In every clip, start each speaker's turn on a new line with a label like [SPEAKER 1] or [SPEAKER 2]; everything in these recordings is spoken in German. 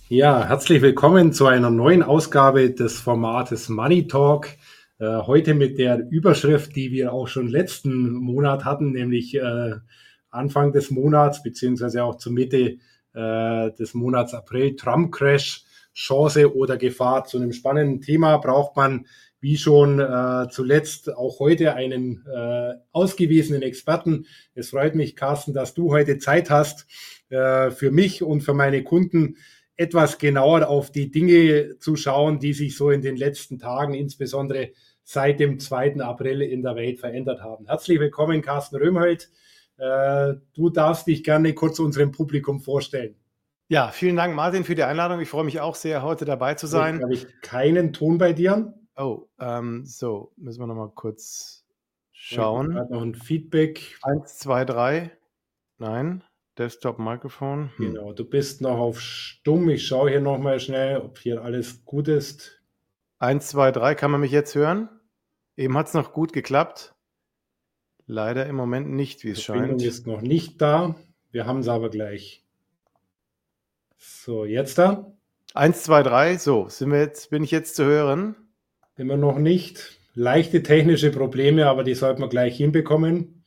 [SPEAKER 1] Ja, herzlich willkommen zu einer neuen Ausgabe des Formates Money Talk. Heute mit der Überschrift, die wir auch schon letzten Monat hatten, nämlich Anfang des Monats beziehungsweise auch zur Mitte des Monats April, Trump-Crash, Chance oder Gefahr. Zu einem spannenden Thema braucht man, wie schon zuletzt, auch heute einen ausgewiesenen Experten. Es freut mich, Carsten, dass du heute Zeit hast, für mich und für meine Kunden etwas genauer auf die Dinge zu schauen, die sich so in den letzten Tagen, insbesondere seit dem 2. April in der Welt verändert haben. Herzlich willkommen, Carsten Röhmholt. Du darfst dich gerne kurz unserem Publikum vorstellen.
[SPEAKER 2] Ja, vielen Dank, Martin, für die Einladung. Ich freue mich auch sehr, heute dabei zu
[SPEAKER 1] Jetzt
[SPEAKER 2] sein.
[SPEAKER 1] habe ich keinen Ton bei dir.
[SPEAKER 2] Oh, so, müssen wir nochmal kurz
[SPEAKER 1] Ich habe
[SPEAKER 2] schauen.
[SPEAKER 1] noch ein Feedback.
[SPEAKER 2] 1, 2, 3. Nein, Desktop-Mikrofon.
[SPEAKER 1] Genau, du bist noch auf Stumm. Ich schaue hier nochmal schnell, ob hier alles gut ist.
[SPEAKER 2] 1, 2, 3. Kann man mich jetzt hören? Eben hat es noch gut geklappt. Leider im Moment nicht, wie es
[SPEAKER 1] Die Verbindung
[SPEAKER 2] scheint.
[SPEAKER 1] ist noch nicht da. Wir haben es aber gleich. So, jetzt da?
[SPEAKER 2] 1, 2, 3. So, bin ich jetzt zu hören?
[SPEAKER 1] Immer noch nicht. Leichte technische Probleme, aber die sollten wir gleich hinbekommen.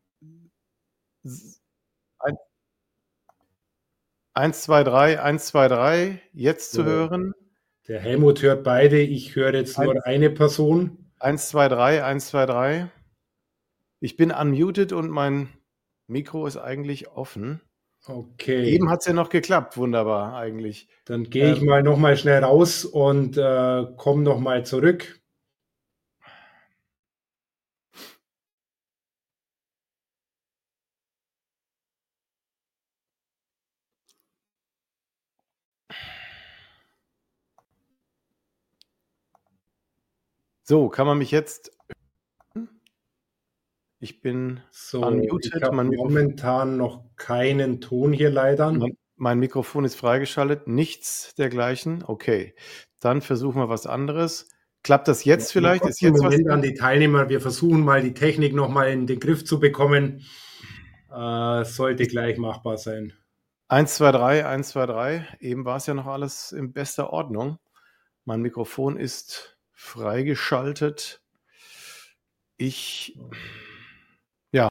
[SPEAKER 2] 1, 2, 3, 1, 2, 3. Jetzt zu hören?
[SPEAKER 1] Der Helmut hört beide. Ich höre jetzt nur
[SPEAKER 2] 1,
[SPEAKER 1] eine Person.
[SPEAKER 2] 1, 2, 3, 1, 2, 3. Ich bin unmuted und mein Mikro ist eigentlich offen.
[SPEAKER 1] Okay.
[SPEAKER 2] Eben hat es ja noch geklappt, wunderbar eigentlich.
[SPEAKER 1] Dann gehe ich mal noch mal schnell raus und komme noch mal zurück.
[SPEAKER 2] So, kann man mich jetzt hören? Ich bin
[SPEAKER 1] So,
[SPEAKER 2] unmuted.
[SPEAKER 1] ich habe momentan noch keinen Ton hier leider.
[SPEAKER 2] Mein Mikrofon ist freigeschaltet, nichts dergleichen. Okay, dann versuchen wir was anderes. Klappt das jetzt vielleicht?
[SPEAKER 1] Ist jetzt Moment an die Teilnehmer. Wir versuchen mal die Technik noch mal in den Griff zu bekommen. Sollte gleich machbar sein.
[SPEAKER 2] 1, 2, 3, 1, 2, 3. Eben war es ja noch alles in bester Ordnung. Mein Mikrofon ist freigeschaltet. Ja.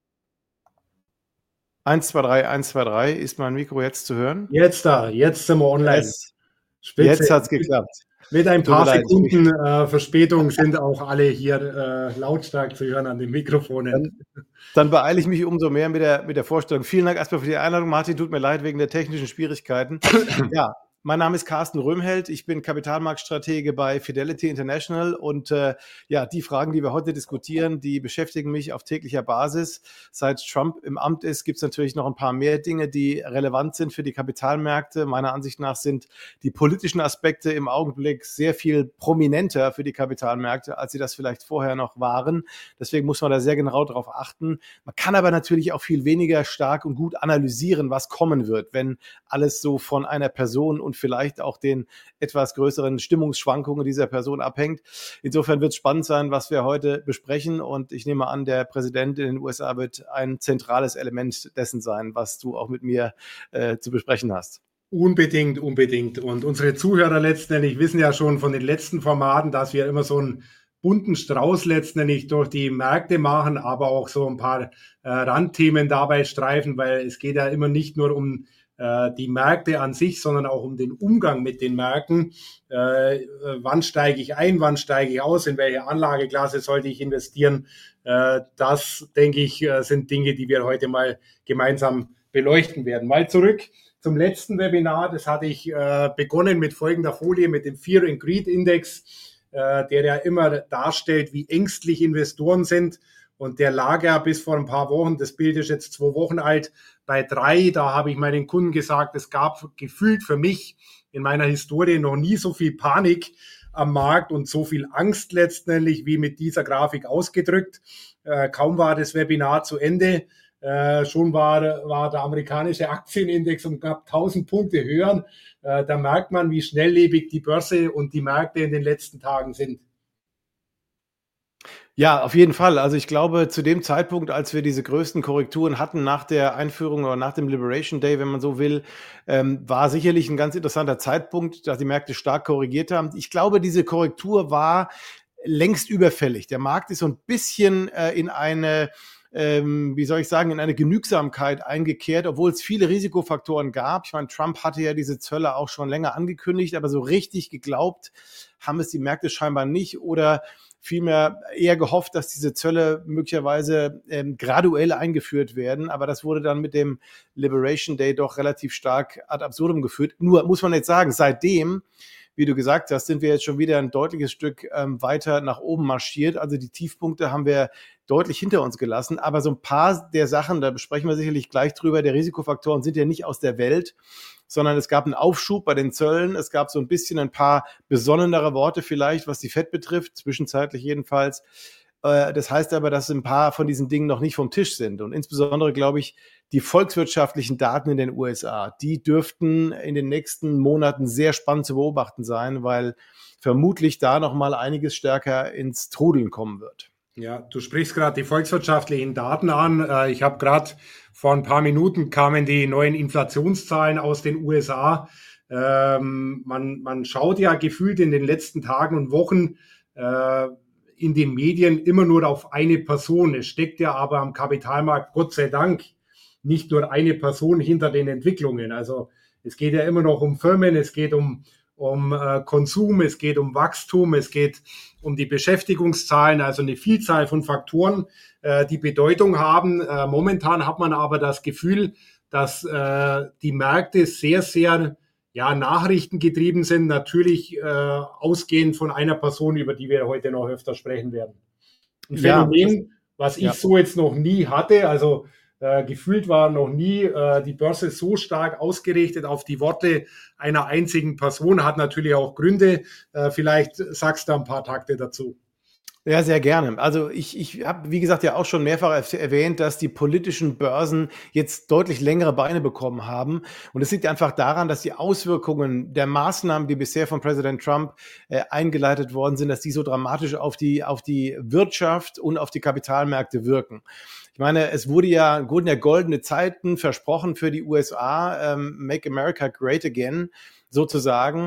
[SPEAKER 2] 1, 2, 3, 1, 2, 3. Ist mein Mikro jetzt zu hören?
[SPEAKER 1] Jetzt sind wir online.
[SPEAKER 2] Spitze. Jetzt hat es geklappt.
[SPEAKER 1] Mit ein paar Sekunden Verspätung sind auch alle hier lautstark zu hören an den Mikrofonen.
[SPEAKER 2] Dann beeile ich mich umso mehr mit der Vorstellung. Vielen Dank erstmal für die Einladung, Martin. Tut mir leid wegen der technischen Schwierigkeiten. Ja, mein Name ist Carsten Röhmholt. Ich bin Kapitalmarktstratege bei Fidelity International und die Fragen, die wir heute diskutieren, die beschäftigen mich auf täglicher Basis. Seit Trump im Amt ist, gibt es natürlich noch ein paar mehr Dinge, die relevant sind für die Kapitalmärkte. Meiner Ansicht nach sind die politischen Aspekte im Augenblick sehr viel prominenter für die Kapitalmärkte, als sie das vielleicht vorher noch waren. Deswegen muss man da sehr genau darauf achten. Man kann aber natürlich auch viel weniger stark und gut analysieren, was kommen wird, wenn alles so von einer Person und vielleicht auch den etwas größeren Stimmungsschwankungen dieser Person abhängt. Insofern wird es spannend sein, was wir heute besprechen. Und ich nehme an, der Präsident in den USA wird ein zentrales Element dessen sein, was du auch mit mir zu besprechen hast.
[SPEAKER 1] Unbedingt. Und unsere Zuhörer letztendlich wissen ja schon von den letzten Formaten, dass wir immer so einen bunten Strauß letztendlich durch die Märkte machen, aber auch so ein paar Randthemen dabei streifen, weil es geht ja immer nicht nur um die Märkte an sich, sondern auch um den Umgang mit den Märkten. Wann steige ich ein, wann steige ich aus, in welche Anlageklasse sollte ich investieren? Das, denke ich, sind Dinge, die wir heute mal gemeinsam beleuchten werden. Mal zurück zum letzten Webinar. Das hatte ich begonnen mit folgender Folie, mit dem Fear and Greed Index, der ja immer darstellt, wie ängstlich Investoren sind. Und der lag ja bis vor ein paar Wochen, das Bild ist jetzt 2 Wochen alt, bei 3. Da habe ich meinen Kunden gesagt, es gab gefühlt für mich in meiner Historie noch nie so viel Panik am Markt und so viel Angst letztendlich wie mit dieser Grafik ausgedrückt. Kaum war das Webinar zu Ende, schon war der amerikanische Aktienindex um knapp 1000 Punkte höher. Da merkt man, wie schnelllebig die Börse und die Märkte in den letzten Tagen sind.
[SPEAKER 2] Ja, auf jeden Fall. Also ich glaube, zu dem Zeitpunkt, als wir diese größten Korrekturen hatten nach der Einführung oder nach dem Liberation Day, wenn man so will, war sicherlich ein ganz interessanter Zeitpunkt, dass die Märkte stark korrigiert haben. Ich glaube, diese Korrektur war längst überfällig. Der Markt ist so ein bisschen in eine, wie soll ich sagen, in eine Genügsamkeit eingekehrt, obwohl es viele Risikofaktoren gab. Ich meine, Trump hatte ja diese Zölle auch schon länger angekündigt, aber so richtig geglaubt haben es die Märkte scheinbar nicht oder vielmehr eher gehofft, dass diese Zölle möglicherweise graduell eingeführt werden. Aber das wurde dann mit dem Liberation Day doch relativ stark ad absurdum geführt. Nur muss man jetzt sagen, seitdem, wie du gesagt hast, sind wir jetzt schon wieder ein deutliches Stück weiter nach oben marschiert. Also die Tiefpunkte haben wir deutlich hinter uns gelassen. Aber so ein paar der Sachen, da sprechen wir sicherlich gleich drüber, der Risikofaktoren sind ja nicht aus der Welt, sondern es gab einen Aufschub bei den Zöllen. Es gab so ein bisschen ein paar besonnenere Worte vielleicht, was die FED betrifft, zwischenzeitlich jedenfalls. Das heißt aber, dass ein paar von diesen Dingen noch nicht vom Tisch sind. Und insbesondere, glaube ich, die volkswirtschaftlichen Daten in den USA, die dürften in den nächsten Monaten sehr spannend zu beobachten sein, weil vermutlich da noch mal einiges stärker ins Trudeln kommen wird.
[SPEAKER 1] Ja, du sprichst gerade die volkswirtschaftlichen Daten an. Ich habe gerade vor ein paar Minuten kamen die neuen Inflationszahlen aus den USA. Man schaut ja gefühlt in den letzten Tagen und Wochen in den Medien immer nur auf eine Person. Es steckt ja aber am Kapitalmarkt, Gott sei Dank, nicht nur eine Person hinter den Entwicklungen. Also es geht ja immer noch um Firmen, es geht um Konsum, es geht um Wachstum, es geht um die Beschäftigungszahlen, also eine Vielzahl von Faktoren, die Bedeutung haben. Momentan hat man aber das Gefühl, dass die Märkte sehr, sehr nachrichtengetrieben sind, natürlich ausgehend von einer Person, über die wir heute noch öfter sprechen werden. Ein Phänomen, was ich so jetzt noch nie hatte, also gefühlt war noch nie die Börse so stark ausgerichtet auf die Worte einer einzigen Person, hat natürlich auch Gründe. Vielleicht sagst du ein paar Takte dazu.
[SPEAKER 2] Ja, sehr gerne. Also ich habe, wie gesagt, ja auch schon mehrfach erwähnt, dass die politischen Börsen jetzt deutlich längere Beine bekommen haben. Und es liegt einfach daran, dass die Auswirkungen der Maßnahmen, die bisher von Präsident Trump eingeleitet worden sind, dass die so dramatisch auf die Wirtschaft und auf die Kapitalmärkte wirken. Ich meine, wurden ja goldene Zeiten versprochen für die USA, Make America Great Again, sozusagen.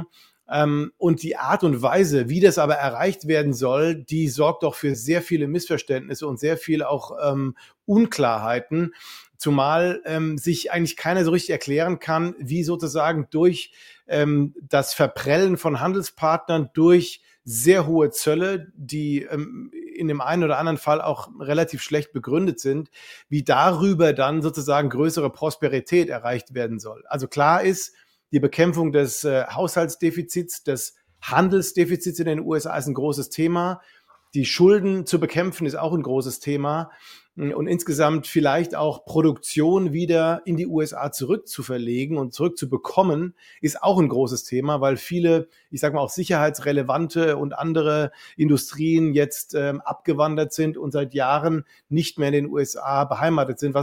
[SPEAKER 2] Und die Art und Weise, wie das aber erreicht werden soll, die sorgt doch für sehr viele Missverständnisse und sehr viel auch Unklarheiten, zumal sich eigentlich keiner so richtig erklären kann, wie sozusagen durch das Verprellen von Handelspartnern, durch sehr hohe Zölle, die in dem einen oder anderen Fall auch relativ schlecht begründet sind, wie darüber dann sozusagen größere Prosperität erreicht werden soll. Also klar ist, die Bekämpfung des Haushaltsdefizits, des Handelsdefizits in den USA ist ein großes Thema. Die Schulden zu bekämpfen ist auch ein großes Thema. Und insgesamt vielleicht auch Produktion wieder in die USA zurückzuverlegen und zurückzubekommen, ist auch ein großes Thema, weil viele, ich sage mal auch sicherheitsrelevante und andere Industrien jetzt abgewandert sind und seit Jahren nicht mehr in den USA beheimatet sind,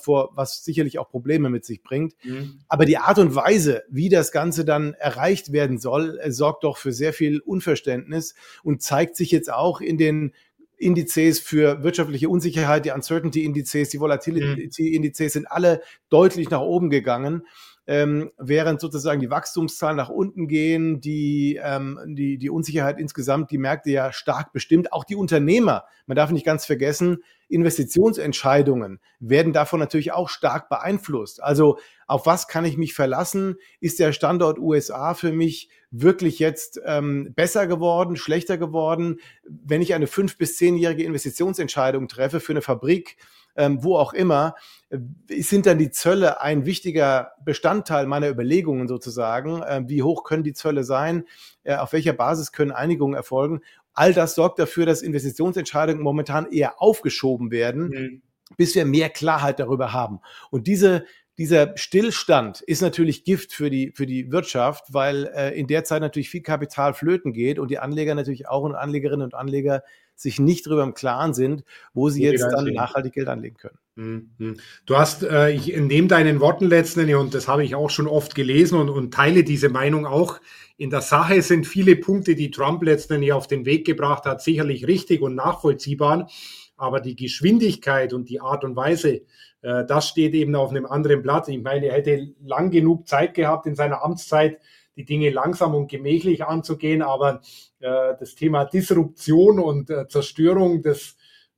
[SPEAKER 2] was sicherlich auch Probleme mit sich bringt. Mhm. Aber die Art und Weise, wie das Ganze dann erreicht werden soll, sorgt doch für sehr viel Unverständnis und zeigt sich jetzt auch in den Indizes für wirtschaftliche Unsicherheit, die Uncertainty-Indizes, die Volatility-Indizes sind alle deutlich nach oben gegangen, während sozusagen die Wachstumszahlen nach unten gehen, die Unsicherheit insgesamt die Märkte ja stark bestimmt. Auch die Unternehmer, man darf nicht ganz vergessen, Investitionsentscheidungen werden davon natürlich auch stark beeinflusst. Also auf was kann ich mich verlassen? Ist der Standort USA für mich wirklich jetzt besser geworden, schlechter geworden? Wenn ich eine 5- bis 10-jährige Investitionsentscheidung treffe für eine Fabrik, wo auch immer, sind dann die Zölle ein wichtiger Bestandteil meiner Überlegungen sozusagen. Wie hoch können die Zölle sein? Auf welcher Basis können Einigungen erfolgen? All das sorgt dafür, dass Investitionsentscheidungen momentan eher aufgeschoben werden, bis wir mehr Klarheit darüber haben. Und dieser Stillstand ist natürlich Gift für die Wirtschaft, weil in der Zeit natürlich viel Kapital flöten geht und die Anleger natürlich auch und Anlegerinnen und Anleger sich nicht darüber im Klaren sind, wo sie jetzt dann nachhaltig Geld anlegen können.
[SPEAKER 1] Du hast, ich entnehme deinen Worten letztendlich, und das habe ich auch schon oft gelesen und teile diese Meinung auch. In der Sache sind viele Punkte, die Trump letztendlich auf den Weg gebracht hat, sicherlich richtig und nachvollziehbar. Aber die Geschwindigkeit und die Art und Weise, das steht eben auf einem anderen Blatt. Ich meine, er hätte lang genug Zeit gehabt in seiner Amtszeit, die Dinge langsam und gemächlich anzugehen. Aber das Thema Disruption und Zerstörung des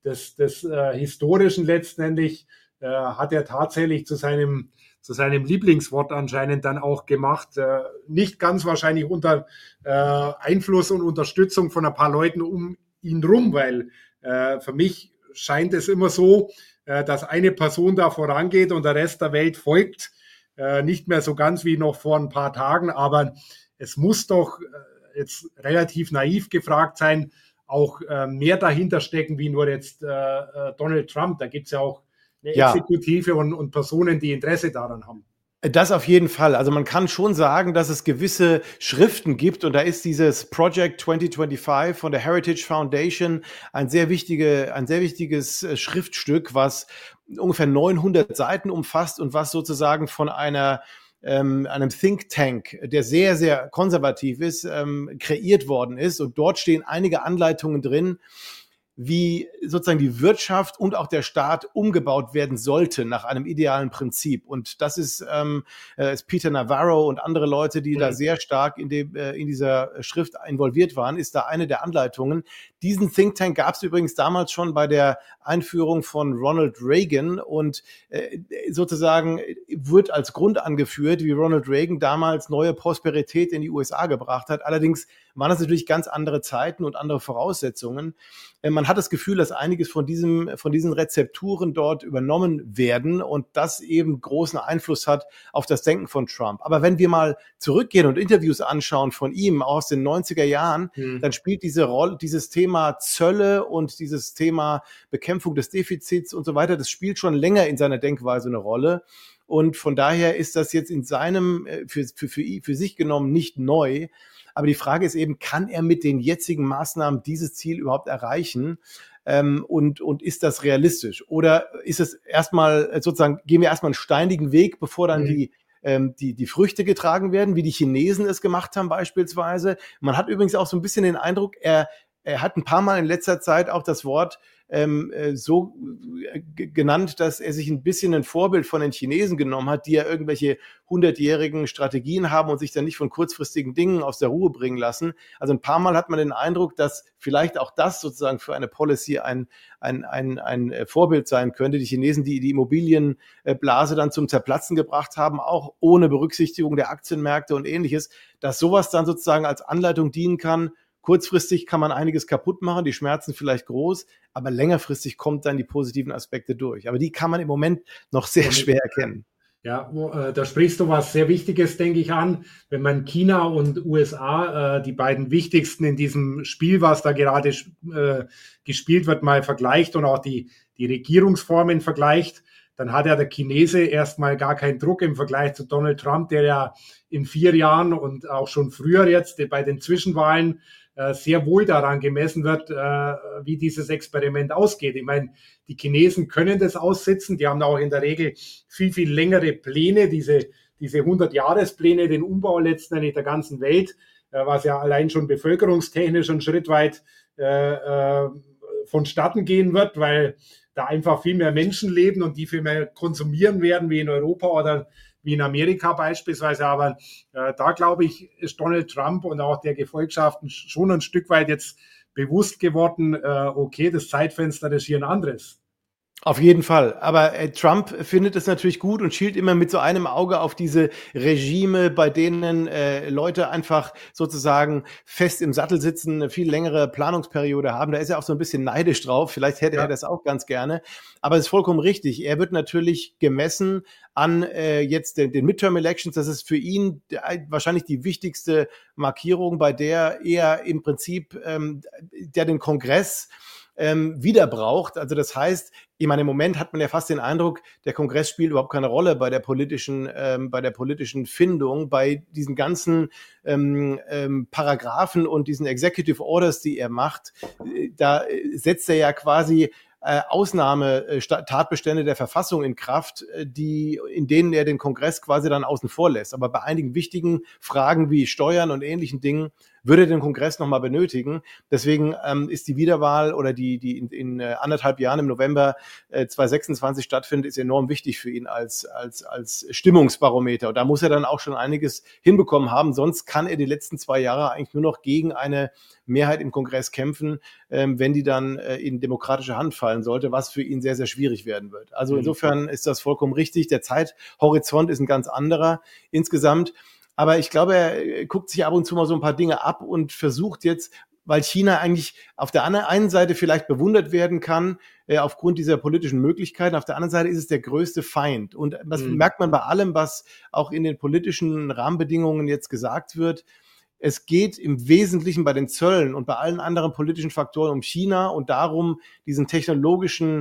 [SPEAKER 1] Historischen letztendlich hat er tatsächlich zu seinem Lieblingswort anscheinend dann auch gemacht. Nicht ganz wahrscheinlich unter Einfluss und Unterstützung von ein paar Leuten um ihn rum, weil für mich scheint es immer so, dass eine Person da vorangeht und der Rest der Welt folgt. Nicht mehr so ganz wie noch vor ein paar Tagen, aber es muss doch jetzt relativ naiv gefragt sein, auch mehr dahinter stecken, wie nur jetzt Donald Trump. Da gibt es ja auch eine Exekutive und Personen, die Interesse daran haben.
[SPEAKER 2] Das auf jeden Fall. Also man kann schon sagen, dass es gewisse Schriften gibt, und da ist dieses Project 2025 von der Heritage Foundation ein sehr wichtiges Schriftstück, was ungefähr 900 Seiten umfasst und was sozusagen von einem Think Tank, der sehr, sehr konservativ ist, kreiert worden ist. Und dort stehen einige Anleitungen drin, wie sozusagen die Wirtschaft und auch der Staat umgebaut werden sollte nach einem idealen Prinzip. Und das ist Peter Navarro und andere Leute, die da sehr stark in dieser Schrift involviert waren, ist da eine der Anleitungen. Diesen Think Tank gab es übrigens damals schon bei der Einführung von Ronald Reagan und sozusagen wird als Grund angeführt, wie Ronald Reagan damals neue Prosperität in die USA gebracht hat. Allerdings waren das natürlich ganz andere Zeiten und andere Voraussetzungen. Man hat das Gefühl, dass einiges von diesen Rezepturen dort übernommen werden und das eben großen Einfluss hat auf das Denken von Trump. Aber wenn wir mal zurückgehen und Interviews anschauen von ihm aus den 90er Jahren, dann spielt dieses Thema Zölle und dieses Thema Bekämpfung des Defizits und so weiter, das spielt schon länger in seiner Denkweise eine Rolle. Und von daher ist das jetzt in seinem, für sich genommen nicht neu. Aber die Frage ist eben, kann er mit den jetzigen Maßnahmen dieses Ziel überhaupt erreichen? Und ist das realistisch? Oder ist es erstmal sozusagen, gehen wir erstmal einen steinigen Weg, bevor dann die Früchte getragen werden, wie die Chinesen es gemacht haben beispielsweise? Man hat übrigens auch so ein bisschen den Eindruck, er hat ein paar Mal in letzter Zeit auch das Wort so genannt, dass er sich ein bisschen ein Vorbild von den Chinesen genommen hat, die ja irgendwelche 100-jährigen Strategien haben und sich dann nicht von kurzfristigen Dingen aus der Ruhe bringen lassen. Also ein paar Mal hat man den Eindruck, dass vielleicht auch das sozusagen für eine Policy ein Vorbild sein könnte. Die Chinesen, die Immobilienblase dann zum Zerplatzen gebracht haben, auch ohne Berücksichtigung der Aktienmärkte und Ähnliches, dass sowas dann sozusagen als Anleitung dienen kann. Kurzfristig kann man einiges kaputt machen, die Schmerzen vielleicht groß, aber längerfristig kommt dann die positiven Aspekte durch. Aber die kann man im Moment noch sehr schwer erkennen.
[SPEAKER 1] Ja, da sprichst du was sehr Wichtiges, denke ich, an. Wenn man China und USA, die beiden wichtigsten in diesem Spiel, was da gerade gespielt wird, mal vergleicht und auch die Regierungsformen vergleicht, dann hat ja der Chinese erstmal gar keinen Druck im Vergleich zu Donald Trump, der ja in 4 Jahren und auch schon früher jetzt bei den Zwischenwahlen sehr wohl daran gemessen wird, wie dieses Experiment ausgeht. Ich meine, die Chinesen können das aussitzen, die haben auch in der Regel viel, viel längere Pläne, diese 100-Jahres-Pläne, den Umbau letztendlich der ganzen Welt, was ja allein schon bevölkerungstechnisch einen Schritt weit vonstatten gehen wird, weil da einfach viel mehr Menschen leben und die viel mehr konsumieren werden, wie in Europa oder wie in Amerika beispielsweise. Aber da, glaube ich, ist Donald Trump und auch der Gefolgschaften schon ein Stück weit jetzt bewusst geworden, okay, das Zeitfenster ist hier ein anderes.
[SPEAKER 2] Auf jeden Fall. Aber Trump findet es natürlich gut und schielt immer mit so einem Auge auf diese Regime, bei denen Leute einfach sozusagen fest im Sattel sitzen, eine viel längere Planungsperiode haben. Da ist er auch so ein bisschen neidisch drauf. Vielleicht hätte er das auch ganz gerne. Aber es ist vollkommen richtig. Er wird natürlich gemessen an jetzt den Midterm-Elections. Das ist für ihn wahrscheinlich die wichtigste Markierung, bei der er im Prinzip den Kongress wieder braucht. Also das heißt, ich meine, im Moment hat man ja fast den Eindruck, der Kongress spielt überhaupt keine Rolle bei der politischen Findung, bei diesen ganzen Paragraphen und diesen Executive Orders, die er macht. Da setzt er ja quasi Ausnahmetatbestände der Verfassung in Kraft, in denen er den Kongress quasi dann außen vor lässt. Aber bei einigen wichtigen Fragen wie Steuern und ähnlichen Dingen würde er den Kongress nochmal benötigen. Deswegen ist die Wiederwahl oder die in 1,5 Jahren im November 2026 stattfindet, ist enorm wichtig für ihn als Stimmungsbarometer. Und da muss er dann auch schon einiges hinbekommen haben. Sonst kann er die letzten 2 Jahre eigentlich nur noch gegen eine Mehrheit im Kongress kämpfen, wenn die dann in demokratische Hand fallen sollte, was für ihn sehr, sehr schwierig werden wird. Also insofern ist das vollkommen richtig. Der Zeithorizont ist ein ganz anderer insgesamt. Aber ich glaube, er guckt sich ab und zu mal so ein paar Dinge ab und versucht jetzt, weil China eigentlich auf der einen Seite vielleicht bewundert werden kann, aufgrund dieser politischen Möglichkeiten. Auf der anderen Seite ist es der größte Feind. Und das merkt man bei allem, was auch in den politischen Rahmenbedingungen jetzt gesagt wird. Es geht im Wesentlichen bei den Zöllen und bei allen anderen politischen Faktoren um China und darum, diesen technologischen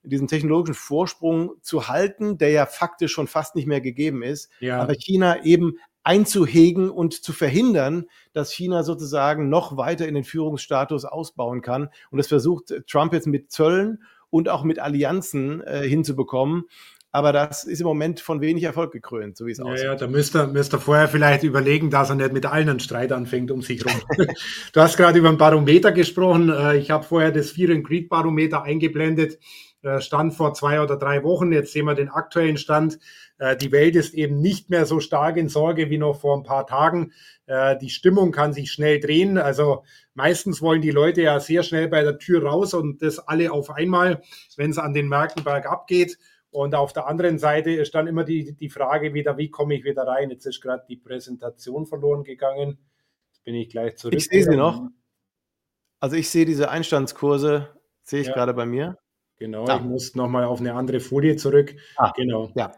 [SPEAKER 2] Vorsprung zu halten, der ja faktisch schon fast nicht mehr gegeben ist. Ja. Aber China eben einzuhegen und zu verhindern, dass China sozusagen noch weiter in den Führungsstatus ausbauen kann. Und das versucht Trump jetzt mit Zöllen und auch mit Allianzen hinzubekommen. Aber das ist im Moment von wenig Erfolg gekrönt, so wie es aussieht.
[SPEAKER 1] Ja, da müsst ihr vorher vielleicht überlegen, dass er nicht mit allen einen Streit anfängt um sich rum. Du hast gerade über ein Barometer gesprochen. Ich habe vorher das Fear and Greed Barometer eingeblendet. Stand vor 2 oder 3 Wochen. Jetzt sehen wir den aktuellen Stand. Die Welt ist eben nicht mehr so stark in Sorge wie noch vor ein paar Tagen. Die Stimmung kann sich schnell drehen. Also meistens wollen die Leute ja sehr schnell bei der Tür raus und das alle auf einmal, wenn es an den Märkten bergab geht. Und auf der anderen Seite ist dann immer die Frage wieder, wie komme ich wieder rein? Jetzt ist gerade die Präsentation verloren gegangen. Jetzt bin ich gleich zurück.
[SPEAKER 2] Ich sehe sie noch. Also ich sehe diese Einstandskurse, sehe ich gerade bei mir.
[SPEAKER 1] Genau, ich muss nochmal auf eine andere Folie zurück. Genau.
[SPEAKER 2] Ja.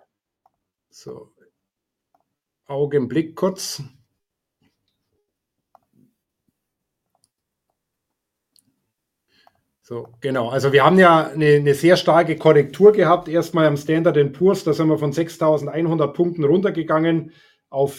[SPEAKER 1] So. Augenblick kurz. So, genau. Also wir haben ja eine sehr starke Korrektur gehabt. Erstmal am Standard & Poor's, da sind wir von 6.100 Punkten runtergegangen auf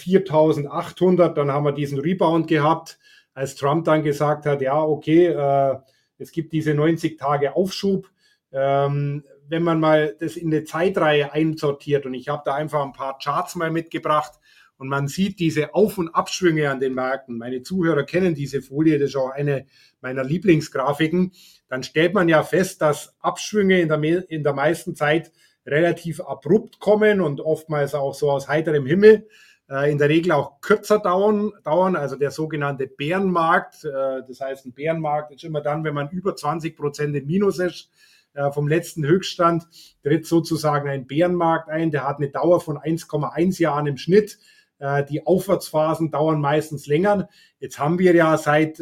[SPEAKER 1] 4.800. Dann haben wir diesen Rebound gehabt, als Trump dann gesagt hat, ja, okay, es gibt diese 90 Tage Aufschub. Wenn man mal das in eine Zeitreihe einsortiert, und ich habe da einfach ein paar Charts mal mitgebracht, und man sieht diese Auf- und Abschwünge an den Märkten. Meine Zuhörer kennen diese Folie, das ist auch eine meiner Lieblingsgrafiken. Dann stellt man ja fest, dass Abschwünge in der meisten Zeit relativ abrupt kommen und oftmals auch so aus heiterem Himmel. In der Regel auch kürzer dauern, also der sogenannte Bärenmarkt. Das heißt, ein Bärenmarkt ist immer dann, wenn man über 20% im Minus ist vom letzten Höchststand, tritt sozusagen ein Bärenmarkt ein. Der hat eine Dauer von 1,1 Jahren im Schnitt. Die Aufwärtsphasen dauern meistens länger. Jetzt haben wir ja seit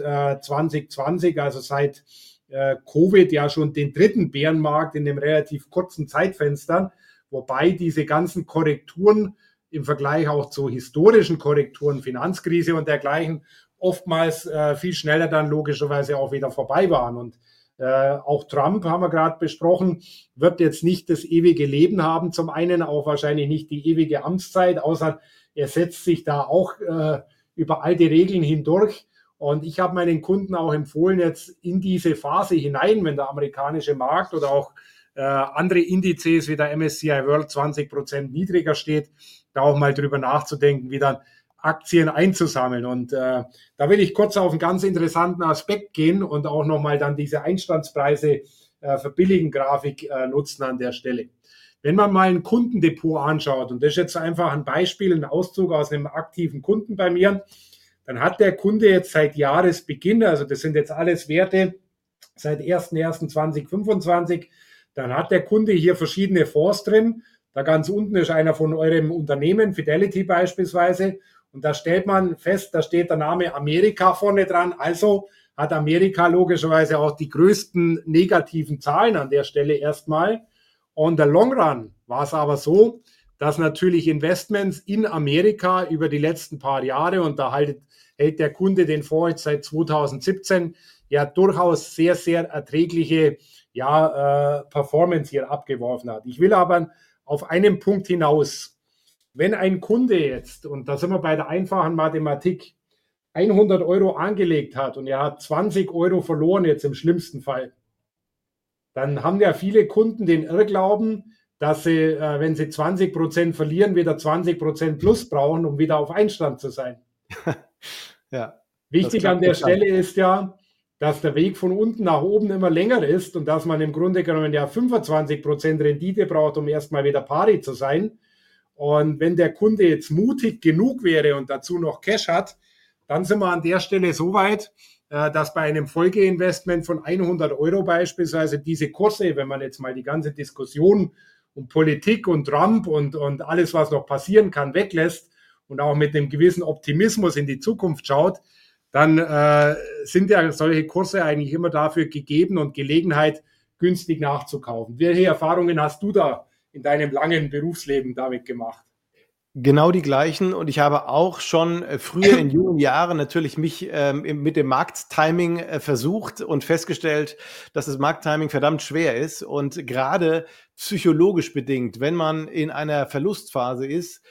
[SPEAKER 1] 2020, also seit Covid, ja schon den 3. Bärenmarkt in einem relativ kurzen Zeitfenster, wobei diese ganzen Korrekturen im Vergleich auch zu historischen Korrekturen, Finanzkrise und dergleichen, oftmals viel schneller dann logischerweise auch wieder vorbei waren. Und auch Trump, haben wir gerade besprochen, wird jetzt nicht das ewige Leben haben. Zum einen auch wahrscheinlich nicht die ewige Amtszeit, außer er setzt sich da auch über alte Regeln hindurch. Und ich habe meinen Kunden auch empfohlen, jetzt in diese Phase hinein, wenn der amerikanische Markt oder auch andere Indizes wie der MSCI World 20% niedriger steht, da auch mal drüber nachzudenken, wie dann Aktien einzusammeln. Und da will ich kurz auf einen ganz interessanten Aspekt gehen und auch nochmal dann diese Einstandspreise verbilligen Grafik nutzen an der Stelle. Wenn man mal ein Kundendepot anschaut, und das ist jetzt einfach ein Beispiel, ein Auszug aus einem aktiven Kunden bei mir, dann hat der Kunde jetzt seit Jahresbeginn, also das sind jetzt alles Werte seit 01.01.2025, dann hat der Kunde hier verschiedene Fonds drin. Da ganz unten ist einer von eurem Unternehmen, Fidelity beispielsweise. Und da stellt man fest, da steht der Name Amerika vorne dran. Also hat Amerika logischerweise auch die größten negativen Zahlen an der Stelle erstmal. On the long run war es aber so, dass natürlich Investments in Amerika über die letzten paar Jahre, und da hält der Kunde den Fonds jetzt seit 2017, ja durchaus sehr, sehr erträgliche Performance hier abgeworfen hat. Ich will aber auf einen Punkt hinaus. Wenn ein Kunde jetzt, und da sind wir bei der einfachen Mathematik, 100 Euro angelegt hat und er hat 20 Euro verloren jetzt im schlimmsten Fall, dann haben ja viele Kunden den Irrglauben, dass sie, wenn sie 20% verlieren, wieder 20% plus brauchen, um wieder auf Einstand zu sein.
[SPEAKER 2] Ja,
[SPEAKER 1] Wichtig an der Stelle ist ja, dass der Weg von unten nach oben immer länger ist und dass man im Grunde genommen ja 25% Rendite braucht, um erstmal wieder pari zu sein. Und wenn der Kunde jetzt mutig genug wäre und dazu noch Cash hat, dann sind wir an der Stelle so weit, dass bei einem Folgeinvestment von 100 Euro beispielsweise diese Kurse, wenn man jetzt mal die ganze Diskussion um Politik und Trump und alles, was noch passieren kann, weglässt und auch mit einem gewissen Optimismus in die Zukunft schaut, dann sind ja solche Kurse eigentlich immer dafür gegeben und Gelegenheit, günstig nachzukaufen. Welche Erfahrungen hast du da in deinem langen Berufsleben damit gemacht?
[SPEAKER 2] Genau die gleichen, und ich habe auch schon früher in jungen Jahren natürlich mich mit dem Markttiming versucht und festgestellt, dass das Markttiming verdammt schwer ist, und gerade psychologisch bedingt, wenn man in einer Verlustphase ist,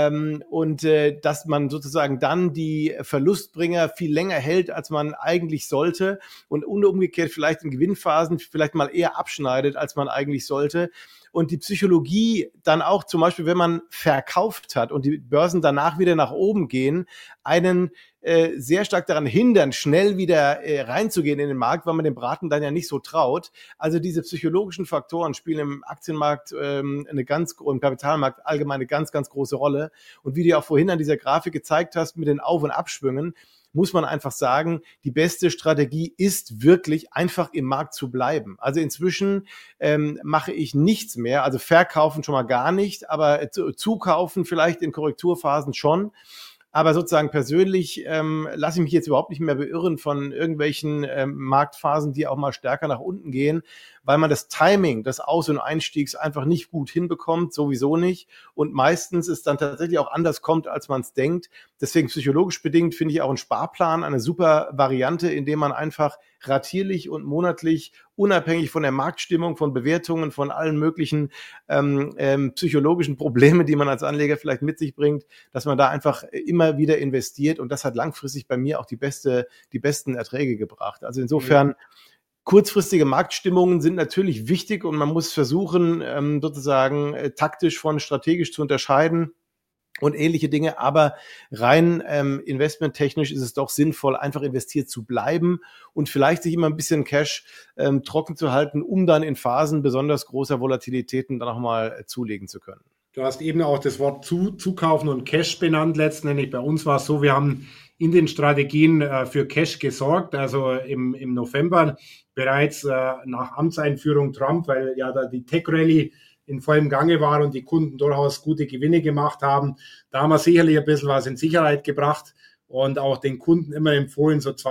[SPEAKER 2] dass man sozusagen dann die Verlustbringer viel länger hält, als man eigentlich sollte, und umgekehrt vielleicht in Gewinnphasen vielleicht mal eher abschneidet, als man eigentlich sollte. Und die Psychologie dann auch, zum Beispiel, wenn man verkauft hat und die Börsen danach wieder nach oben gehen, einen sehr stark daran hindern, schnell wieder reinzugehen in den Markt, weil man dem Braten dann ja nicht so traut. Also diese psychologischen Faktoren spielen im Aktienmarkt im Kapitalmarkt allgemein eine ganz, ganz große Rolle. Und wie du auch vorhin an dieser Grafik gezeigt hast mit den Auf- und Abschwüngen, muss man einfach sagen, die beste Strategie ist wirklich einfach im Markt zu bleiben. Also inzwischen mache ich nichts mehr, also verkaufen schon mal gar nicht, aber zukaufen vielleicht in Korrekturphasen schon. Aber sozusagen persönlich lasse ich mich jetzt überhaupt nicht mehr beirren von irgendwelchen Marktphasen, die auch mal stärker nach unten gehen, weil man das Timing des Aus- und Einstiegs einfach nicht gut hinbekommt, sowieso nicht. Und meistens es dann tatsächlich auch anders kommt, als man es denkt. Deswegen psychologisch bedingt finde ich auch einen Sparplan eine super Variante, indem man einfach ratierlich und monatlich, unabhängig von der Marktstimmung, von Bewertungen, von allen möglichen psychologischen Problemen, die man als Anleger vielleicht mit sich bringt, dass man da einfach immer wieder investiert. Und das hat langfristig bei mir auch die besten Erträge gebracht. Also insofern, kurzfristige Marktstimmungen sind natürlich wichtig, und man muss versuchen, sozusagen taktisch von strategisch zu unterscheiden und ähnliche Dinge, aber rein investmenttechnisch ist es doch sinnvoll, einfach investiert zu bleiben und vielleicht sich immer ein bisschen Cash trocken zu halten, um dann in Phasen besonders großer Volatilitäten dann auch mal zulegen zu können.
[SPEAKER 1] Du hast eben auch das Wort Zukaufen und Cash benannt letztendlich. Bei uns war es so, wir haben in den Strategien für Cash gesorgt, also im November bereits nach Amtseinführung Trump, weil ja da die Tech-Rallye in vollem Gange war und die Kunden durchaus gute Gewinne gemacht haben. Da haben wir sicherlich ein bisschen was in Sicherheit gebracht und auch den Kunden immer empfohlen, so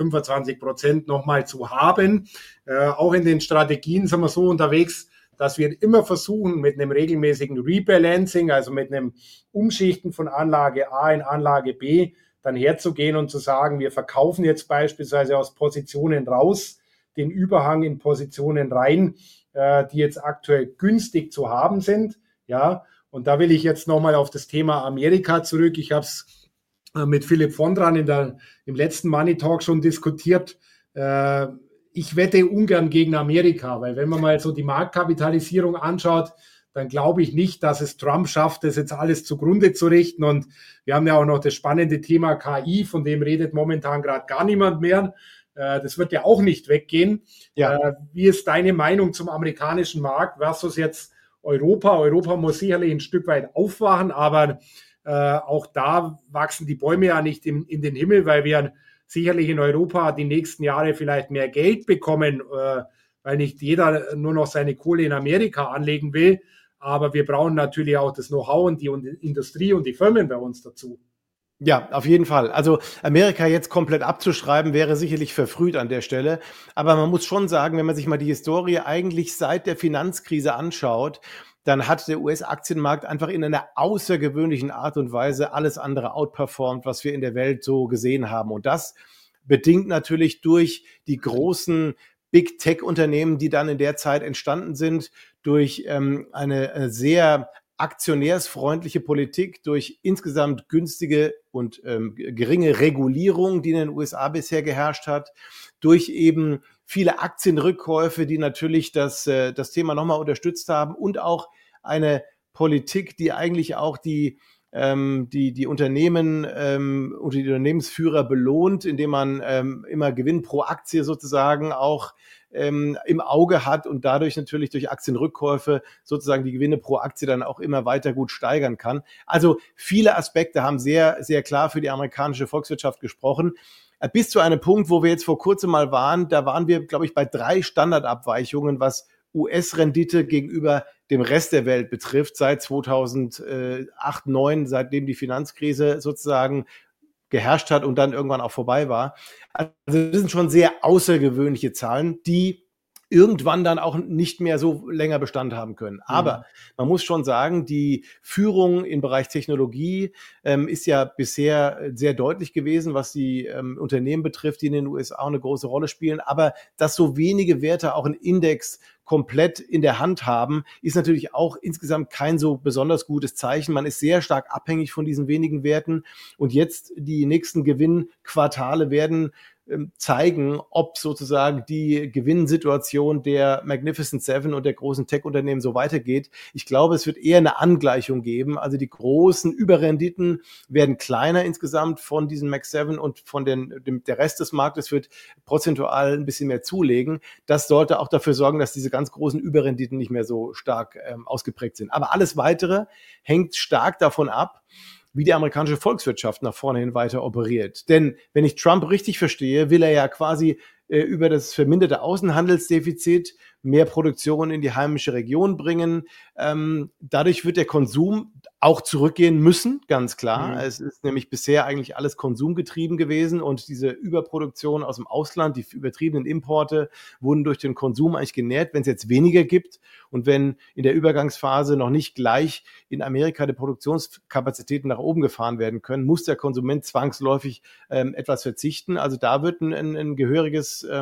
[SPEAKER 1] 20-25% nochmal zu haben. Auch in den Strategien sind wir so unterwegs, dass wir immer versuchen, mit einem regelmäßigen Rebalancing, also mit einem Umschichten von Anlage A in Anlage B, dann herzugehen und zu sagen, wir verkaufen jetzt beispielsweise aus Positionen raus, den Überhang in Positionen rein, die jetzt aktuell günstig zu haben sind. Ja, und da will ich jetzt nochmal auf das Thema Amerika zurück. Ich habe es mit Philipp von Dran im letzten Money Talk schon diskutiert. Ich wette ungern gegen Amerika, weil wenn man mal so die Marktkapitalisierung anschaut, dann glaube ich nicht, dass es Trump schafft, das jetzt alles zugrunde zu richten. Und wir haben ja auch noch das spannende Thema KI, von dem redet momentan gerade gar niemand mehr. Das wird ja auch nicht weggehen. Ja. Wie ist deine Meinung zum amerikanischen Markt versus jetzt Europa? Europa muss sicherlich ein Stück weit aufwachen, aber auch da wachsen die Bäume ja nicht in den Himmel, weil wir sicherlich in Europa die nächsten Jahre vielleicht mehr Geld bekommen, weil nicht jeder nur noch seine Kohle in Amerika anlegen will. Aber wir brauchen natürlich auch das Know-how und die Industrie und die Firmen bei uns dazu.
[SPEAKER 2] Ja, auf jeden Fall. Also Amerika jetzt komplett abzuschreiben, wäre sicherlich verfrüht an der Stelle. Aber man muss schon sagen, wenn man sich mal die Historie eigentlich seit der Finanzkrise anschaut, dann hat der US-Aktienmarkt einfach in einer außergewöhnlichen Art und Weise alles andere outperformt, was wir in der Welt so gesehen haben. Und das bedingt natürlich durch die großen Big Tech-Unternehmen, die dann in der Zeit entstanden sind, durch eine sehr aktionärsfreundliche Politik, durch insgesamt günstige und geringe Regulierung, die in den USA bisher geherrscht hat, durch eben viele Aktienrückkäufe, die natürlich das Thema nochmal unterstützt haben, und auch eine Politik, die eigentlich auch die Unternehmen und die Unternehmensführer belohnt, indem man immer Gewinn pro Aktie sozusagen auch im Auge hat und dadurch natürlich durch Aktienrückkäufe sozusagen die Gewinne pro Aktie dann auch immer weiter gut steigern kann. Also viele Aspekte haben sehr, sehr klar für die amerikanische Volkswirtschaft gesprochen. Bis zu einem Punkt, wo wir jetzt vor kurzem mal waren, da waren wir, glaube ich, bei 3 Standardabweichungen, was US-Rendite gegenüber dem Rest der Welt betrifft, seit 2008, 2009, seitdem die Finanzkrise sozusagen geherrscht hat und dann irgendwann auch vorbei war. Also das sind schon sehr außergewöhnliche Zahlen, die irgendwann dann auch nicht mehr so länger Bestand haben können. Aber man muss schon sagen, die Führung im Bereich Technologie ist ja bisher sehr deutlich gewesen, was die Unternehmen betrifft, die in den USA eine große Rolle spielen. Aber dass so wenige Werte auch einen Index komplett in der Hand haben, ist natürlich auch insgesamt kein so besonders gutes Zeichen. Man ist sehr stark abhängig von diesen wenigen Werten. Und jetzt die nächsten Gewinnquartale werden zeigen, ob sozusagen die Gewinnsituation der Magnificent Seven und der großen Tech-Unternehmen so weitergeht. Ich glaube, es wird eher eine Angleichung geben. Also die großen Überrenditen werden kleiner insgesamt von diesen Mag Seven und von der Rest des Marktes wird prozentual ein bisschen mehr zulegen. Das sollte auch dafür sorgen, dass diese ganz großen Überrenditen nicht mehr so stark ausgeprägt sind. Aber alles Weitere hängt stark davon ab, wie die amerikanische Volkswirtschaft nach vorne hin weiter operiert. Denn wenn ich Trump richtig verstehe, will er ja quasi über das verminderte Außenhandelsdefizit mehr Produktion in die heimische Region bringen. Dadurch wird der Konsum auch zurückgehen müssen, ganz klar. Es ist nämlich bisher eigentlich alles konsumgetrieben gewesen und diese Überproduktion aus dem Ausland, die übertriebenen Importe wurden durch den Konsum eigentlich genährt. Wenn es jetzt weniger gibt und wenn in der Übergangsphase noch nicht gleich in Amerika die Produktionskapazitäten nach oben gefahren werden können, muss der Konsument zwangsläufig etwas verzichten. Also da wird eine gehörige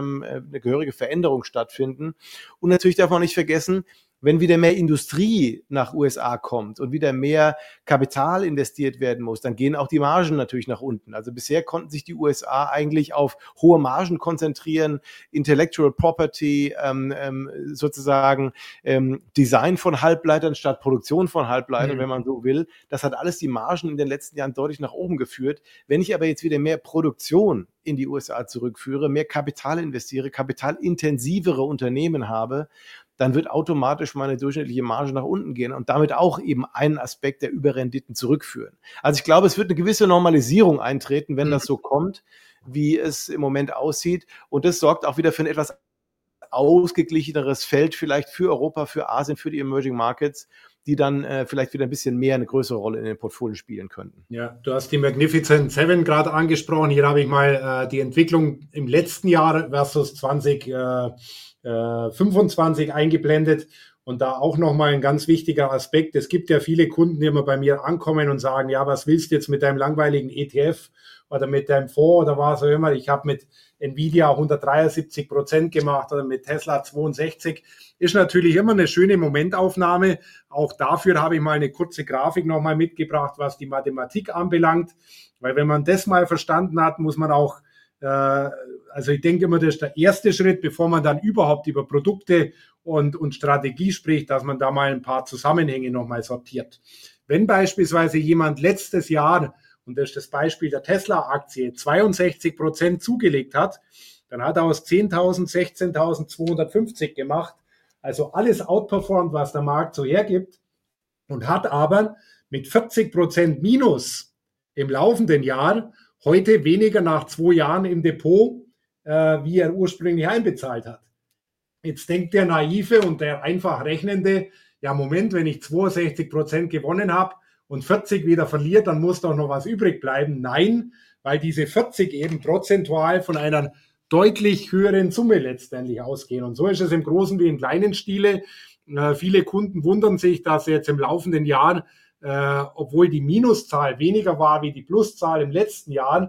[SPEAKER 2] Veränderung stattfinden. Und natürlich darf man nicht vergessen, wenn wieder mehr Industrie nach USA kommt und wieder mehr Kapital investiert werden muss, dann gehen auch die Margen natürlich nach unten. Also bisher konnten sich die USA eigentlich auf hohe Margen konzentrieren, Intellectual Property, sozusagen Design von Halbleitern statt Produktion von Halbleitern, wenn man so will. Das hat alles die Margen in den letzten Jahren deutlich nach oben geführt. Wenn ich aber jetzt wieder mehr Produktion in die USA zurückführe, mehr Kapital investiere, kapitalintensivere Unternehmen habe, dann wird automatisch meine durchschnittliche Marge nach unten gehen und damit auch eben einen Aspekt der Überrenditen zurückführen. Also ich glaube, es wird eine gewisse Normalisierung eintreten, wenn das so kommt, wie es im Moment aussieht. Und das sorgt auch wieder für ein etwas ausgeglicheneres Feld vielleicht für Europa, für Asien, für die Emerging Markets, die dann vielleicht wieder ein bisschen mehr eine größere Rolle in den Portfolien spielen könnten.
[SPEAKER 1] Ja, du hast die Magnificent Seven gerade angesprochen. Hier habe ich mal die Entwicklung im letzten Jahr versus 2025 eingeblendet. Und da auch nochmal ein ganz wichtiger Aspekt. Es gibt ja viele Kunden, die immer bei mir ankommen und sagen, ja, was willst du jetzt mit deinem langweiligen ETF oder mit deinem Fonds oder was auch immer? Ich habe mit Nvidia 173% gemacht oder mit Tesla 62%. Ist natürlich immer eine schöne Momentaufnahme. Auch dafür habe ich mal eine kurze Grafik nochmal mitgebracht, was die Mathematik anbelangt. Weil wenn man das mal verstanden hat, muss man auch, also ich denke immer, das ist der erste Schritt, bevor man dann überhaupt über Produkte und Strategie spricht, dass man da mal ein paar Zusammenhänge nochmal sortiert. Wenn beispielsweise jemand letztes Jahr, und das ist das Beispiel der Tesla-Aktie, 62% zugelegt hat, dann hat er aus 10.000 16.250 gemacht. Also alles outperformt, was der Markt so hergibt, und hat aber mit 40% Minus im laufenden Jahr heute weniger nach 2 Jahren im Depot, wie er ursprünglich einbezahlt hat. Jetzt denkt der Naive und der einfach Rechnende, ja Moment, wenn ich 62% gewonnen habe und 40 wieder verliert, dann muss doch noch was übrig bleiben. Nein, weil diese 40 eben prozentual von einer deutlich höheren Summe letztendlich ausgehen. Und so ist es im großen wie im kleinen Stile. Viele Kunden wundern sich, dass jetzt im laufenden Jahr, obwohl die Minuszahl weniger war wie die Pluszahl im letzten Jahr,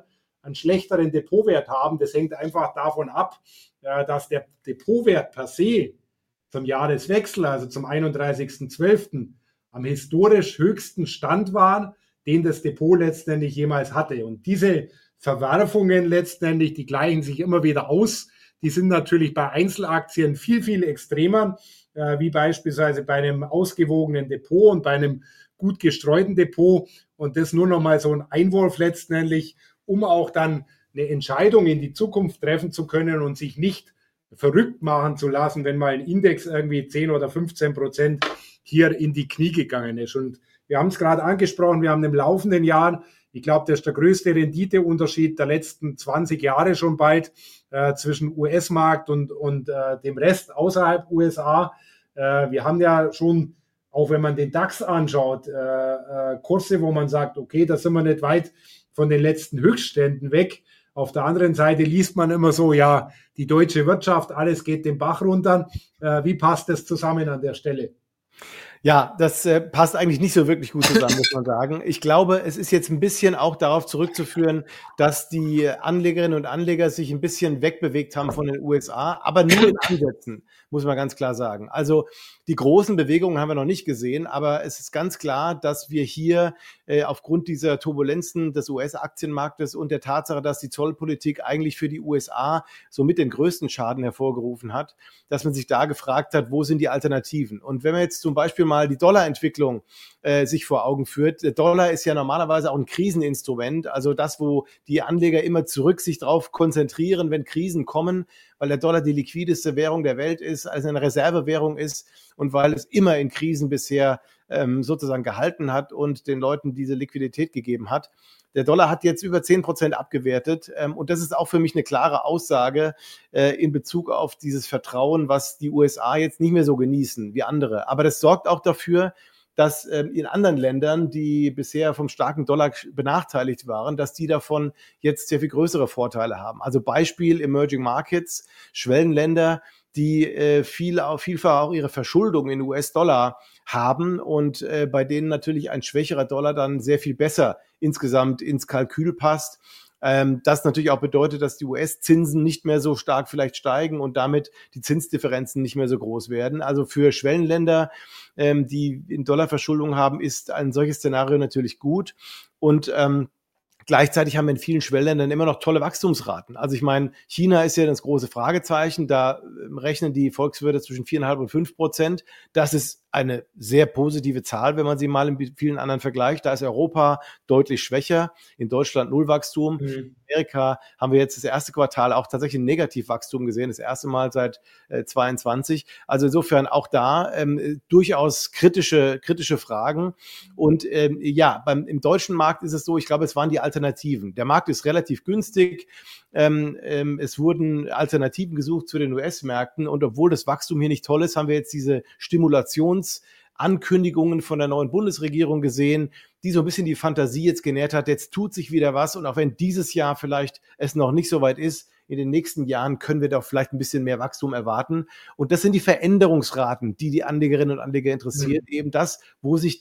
[SPEAKER 1] einen schlechteren Depotwert haben. Das hängt einfach davon ab, dass der Depotwert per se zum Jahreswechsel, also zum 31.12., am historisch höchsten Stand war, den das Depot letztendlich jemals hatte. Und diese Verwerfungen letztendlich, die gleichen sich immer wieder aus. Die sind natürlich bei Einzelaktien viel, viel extremer, wie beispielsweise bei einem ausgewogenen Depot und bei einem gut gestreuten Depot. Und das nur noch mal so ein Einwurf letztendlich, um auch dann eine Entscheidung in die Zukunft treffen zu können und sich nicht verrückt machen zu lassen, wenn mal ein Index irgendwie 10 oder 15% hier in die Knie gegangen ist. Und wir haben es gerade angesprochen, wir haben im laufenden Jahr, ich glaube, das ist der größte Renditeunterschied der letzten 20 Jahre schon bald zwischen US-Markt und dem Rest außerhalb USA. Wir haben ja schon, auch wenn man den DAX anschaut, Kurse, wo man sagt, okay, da sind wir nicht weit von den letzten Höchstständen weg. Auf der anderen Seite liest man immer so, ja, die deutsche Wirtschaft, alles geht den Bach runter. Wie passt das zusammen an der Stelle?
[SPEAKER 2] Ja, das passt eigentlich nicht so wirklich gut zusammen, muss man sagen. Ich glaube, es ist jetzt ein bisschen auch darauf zurückzuführen, dass die Anlegerinnen und Anleger sich ein bisschen wegbewegt haben von den USA, aber nur in Ansätzen, muss man ganz klar sagen. Also die großen Bewegungen haben wir noch nicht gesehen, aber es ist ganz klar, dass wir hier aufgrund dieser Turbulenzen des US-Aktienmarktes und der Tatsache, dass die Zollpolitik eigentlich für die USA somit den größten Schaden hervorgerufen hat, dass man sich da gefragt hat, wo sind die Alternativen? Und wenn wir jetzt zum Beispiel mal die Dollarentwicklung sich vor Augen führt, der Dollar ist ja normalerweise auch ein Kriseninstrument, also das, wo die Anleger immer sich drauf konzentrieren, wenn Krisen kommen, weil der Dollar die liquideste Währung der Welt ist, also eine Reservewährung ist und weil es immer in Krisen bisher sozusagen gehalten hat und den Leuten diese Liquidität gegeben hat. Der Dollar hat jetzt über 10% abgewertet und das ist auch für mich eine klare Aussage in Bezug auf dieses Vertrauen, was die USA jetzt nicht mehr so genießen wie andere. Aber das sorgt auch dafür, dass in anderen Ländern, die bisher vom starken Dollar benachteiligt waren, dass die davon jetzt sehr viel größere Vorteile haben. Also Beispiel Emerging Markets, Schwellenländer, die vielfach auch ihre Verschuldung in US-Dollar haben und bei denen natürlich ein schwächerer Dollar dann sehr viel besser insgesamt ins Kalkül passt. Das natürlich auch bedeutet, dass die US-Zinsen nicht mehr so stark vielleicht steigen und damit die Zinsdifferenzen nicht mehr so groß werden. Also für Schwellenländer, die in Dollarverschuldung haben, ist ein solches Szenario natürlich gut. Und gleichzeitig haben wir in vielen Schwellenländern immer noch tolle Wachstumsraten. Also ich meine, China ist ja das große Fragezeichen. Da rechnen die Volkswirte zwischen 4,5% und 5%. Das ist eine sehr positive Zahl, wenn man sie mal in vielen anderen vergleicht. Da ist Europa deutlich schwächer. In Deutschland Nullwachstum. In Amerika haben wir jetzt das erste Quartal auch tatsächlich ein Negativwachstum gesehen. Das erste Mal seit 22. Also insofern auch da durchaus kritische Fragen. Und im deutschen Markt ist es so, ich glaube, es waren die Alternativen. Der Markt ist relativ günstig. Es wurden Alternativen gesucht zu den US-Märkten. Und obwohl das Wachstum hier nicht toll ist, haben wir jetzt diese Stimulationsankündigungen von der neuen Bundesregierung gesehen, die so ein bisschen die Fantasie jetzt genährt hat. Jetzt tut sich wieder was. Und auch wenn dieses Jahr vielleicht es noch nicht so weit ist, in den nächsten Jahren können wir doch vielleicht ein bisschen mehr Wachstum erwarten. Und das sind die Veränderungsraten, die Anlegerinnen und Anleger interessieren. Eben das, wo sich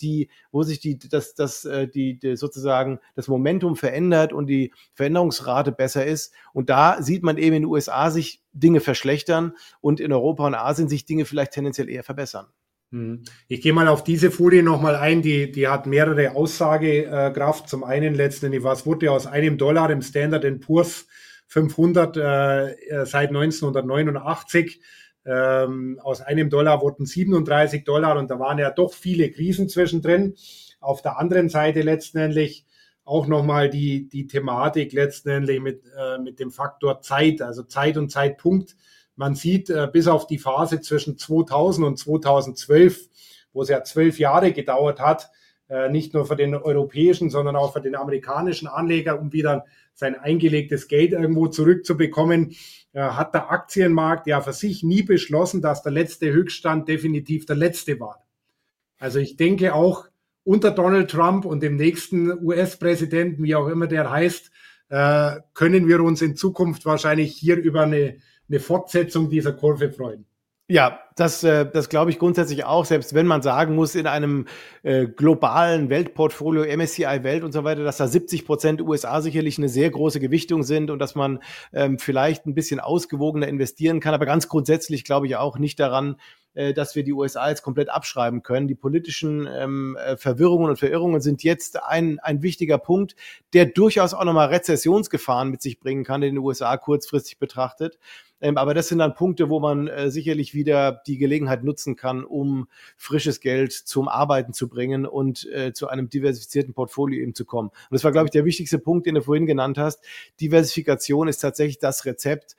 [SPEAKER 2] sozusagen das Momentum verändert und die Veränderungsrate besser ist. Und da sieht man eben in den USA sich Dinge verschlechtern und in Europa und Asien sich Dinge vielleicht tendenziell eher verbessern.
[SPEAKER 1] Ich gehe mal auf diese Folie nochmal ein, die hat mehrere Aussagekraft. Zum einen letztendlich, was wurde aus $1 im Standard & Poor's 500 seit 1989. Aus $1 wurden $37 und da waren ja doch viele Krisen zwischendrin. Auf der anderen Seite letztendlich auch nochmal die Thematik letztendlich mit dem Faktor Zeit, also Zeit und Zeitpunkt. Man sieht bis auf die Phase zwischen 2000 und 2012, wo es ja 12 Jahre gedauert hat, nicht nur für den europäischen, sondern auch für den amerikanischen Anleger, um wieder sein eingelegtes Geld irgendwo zurückzubekommen, hat der Aktienmarkt ja für sich nie beschlossen, dass der letzte Höchststand definitiv der letzte war. Also ich denke auch unter Donald Trump und dem nächsten US-Präsidenten, wie auch immer der heißt, können wir uns in Zukunft wahrscheinlich hier über eine Fortsetzung dieser Kurve freuen.
[SPEAKER 2] Ja, das glaube ich grundsätzlich auch, selbst wenn man sagen muss, in einem globalen Weltportfolio, MSCI Welt und so weiter, dass da 70% USA sicherlich eine sehr große Gewichtung sind und dass man vielleicht ein bisschen ausgewogener investieren kann. Aber ganz grundsätzlich glaube ich auch nicht daran, dass wir die USA jetzt komplett abschreiben können. Die politischen Verwirrungen und Verirrungen sind jetzt ein wichtiger Punkt, der durchaus auch nochmal Rezessionsgefahren mit sich bringen kann in den USA kurzfristig betrachtet. Aber das sind dann Punkte, wo man sicherlich wieder die Gelegenheit nutzen kann, um frisches Geld zum Arbeiten zu bringen und zu einem diversifizierten Portfolio eben zu kommen. Und das war, glaube ich, der wichtigste Punkt, den du vorhin genannt hast. Diversifikation ist tatsächlich das Rezept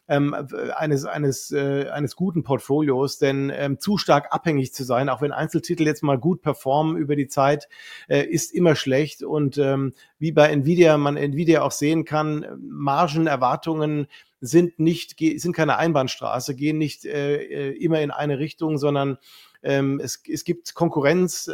[SPEAKER 2] eines guten Portfolios, denn zu stark abhängig zu sein, auch wenn Einzeltitel jetzt mal gut performen über die Zeit, ist immer schlecht. Und wie bei man Nvidia auch sehen kann, Margenerwartungen sind keine Einbahnstraße, gehen nicht immer in eine Richtung, sondern es gibt Konkurrenz,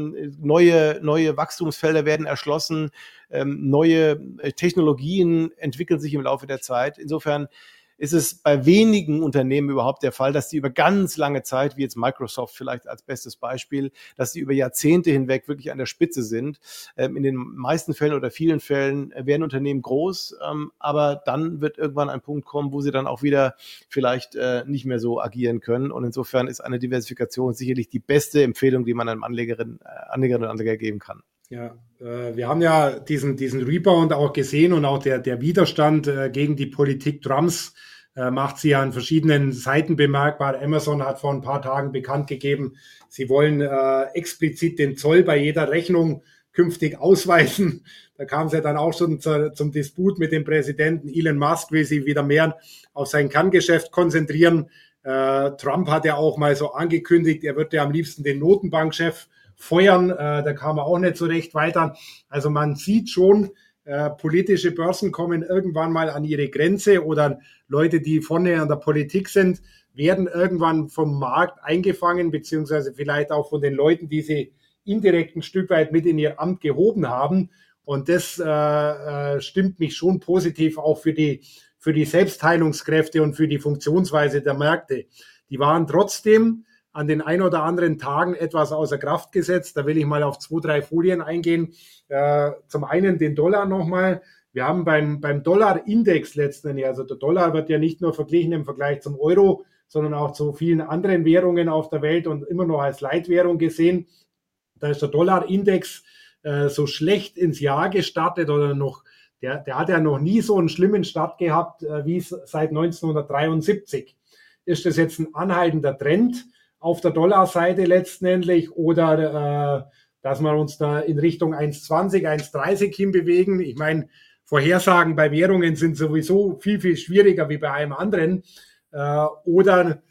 [SPEAKER 2] neue Wachstumsfelder werden erschlossen, neue Technologien entwickeln sich im Laufe der Zeit. Insofern ist es bei wenigen Unternehmen überhaupt der Fall, dass die über ganz lange Zeit, wie jetzt Microsoft vielleicht als bestes Beispiel, dass die über Jahrzehnte hinweg wirklich an der Spitze sind. In den meisten Fällen oder vielen Fällen werden Unternehmen groß, aber dann wird irgendwann ein Punkt kommen, wo sie dann auch wieder vielleicht nicht mehr so agieren können. Und insofern ist eine Diversifikation sicherlich die beste Empfehlung, die man einem Anlegerinnen und Anleger geben kann.
[SPEAKER 1] Ja, wir haben ja diesen Rebound auch gesehen und auch der Widerstand gegen die Politik Trumps macht sie ja an verschiedenen Seiten bemerkbar. Amazon hat vor ein paar Tagen bekannt gegeben, sie wollen explizit den Zoll bei jeder Rechnung künftig ausweisen. Da kam es ja dann auch schon zum Disput mit dem Präsidenten Elon Musk, will sie wieder mehr auf sein Kerngeschäft konzentrieren. Trump hat ja auch mal so angekündigt, er würde ja am liebsten den Notenbankchef feuern. Da kam er auch nicht so recht weiter. Also man sieht schon, politische Börsen kommen irgendwann mal an ihre Grenze oder Leute, die vorne an der Politik sind, werden irgendwann vom Markt eingefangen, beziehungsweise vielleicht auch von den Leuten, die sie indirekt ein Stück weit mit in ihr Amt gehoben haben. Und das stimmt mich schon positiv auch für die Selbstheilungskräfte und für die Funktionsweise der Märkte. Die waren trotzdem an den ein oder anderen Tagen etwas außer Kraft gesetzt. Da will ich mal auf 2, 3 Folien eingehen. Zum einen den Dollar nochmal. Wir haben beim Dollar-Index letzten, also der Dollar wird ja nicht nur verglichen im Vergleich zum Euro, sondern auch zu vielen anderen Währungen auf der Welt und immer noch als Leitwährung gesehen. Da ist der Dollar-Index so schlecht ins Jahr gestartet oder noch, der hat ja noch nie so einen schlimmen Start gehabt wie seit 1973. Ist das jetzt ein anhaltender Trend auf der Dollarseite letztendlich oder dass wir uns da in Richtung 1,20, 1,30 hinbewegen? Ich meine, Vorhersagen bei Währungen sind sowieso viel, viel schwieriger wie bei einem anderen. Oder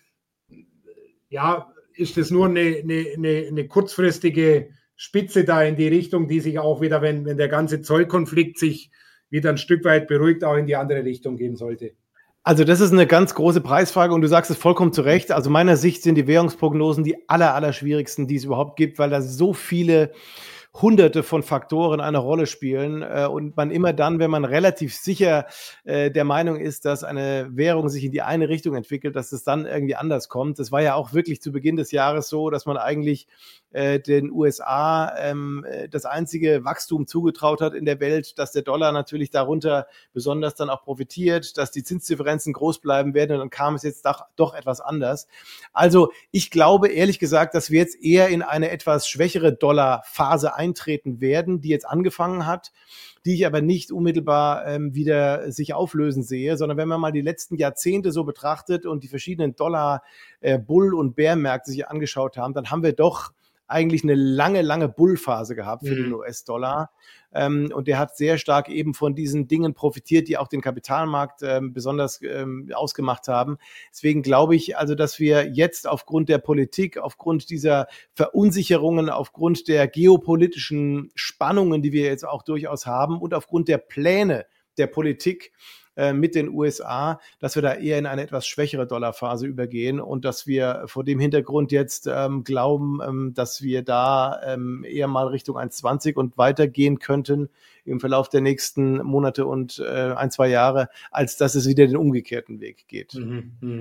[SPEAKER 1] ja, ist das nur eine kurzfristige Spitze da in die Richtung, die sich auch wieder, wenn der ganze Zollkonflikt sich wieder ein Stück weit beruhigt, auch in die andere Richtung gehen sollte?
[SPEAKER 2] Also das ist eine ganz große Preisfrage und du sagst es vollkommen zu Recht. Also meiner Sicht sind die Währungsprognosen die allerschwierigsten, die es überhaupt gibt, weil da so viele Hunderte von Faktoren eine Rolle spielen und man immer dann, wenn man relativ sicher der Meinung ist, dass eine Währung sich in die eine Richtung entwickelt, dass es dann irgendwie anders kommt. Das war ja auch wirklich zu Beginn des Jahres so, dass man eigentlich den USA das einzige Wachstum zugetraut hat in der Welt, dass der Dollar natürlich darunter besonders dann auch profitiert, dass die Zinsdifferenzen groß bleiben werden und dann kam es jetzt doch etwas anders. Also ich glaube ehrlich gesagt, dass wir jetzt eher in eine etwas schwächere Dollarphase eintreten werden, die jetzt angefangen hat, die ich aber nicht unmittelbar wieder sich auflösen sehe, sondern wenn man mal die letzten Jahrzehnte so betrachtet und die verschiedenen Dollar-Bull- und Bärmärkte sich angeschaut haben, dann haben wir doch eigentlich eine lange Bullphase gehabt für den US-Dollar. Und der hat sehr stark eben von diesen Dingen profitiert, die auch den Kapitalmarkt besonders ausgemacht haben. Deswegen glaube ich also, dass wir jetzt aufgrund der Politik, aufgrund dieser Verunsicherungen, aufgrund der geopolitischen Spannungen, die wir jetzt auch durchaus haben und aufgrund der Pläne der Politik mit den USA, dass wir da eher in eine etwas schwächere Dollarphase übergehen und dass wir vor dem Hintergrund jetzt glauben, dass wir da eher mal Richtung 1,20 und weitergehen könnten im Verlauf der nächsten Monate und 1, 2 Jahre, als dass es wieder den umgekehrten Weg geht.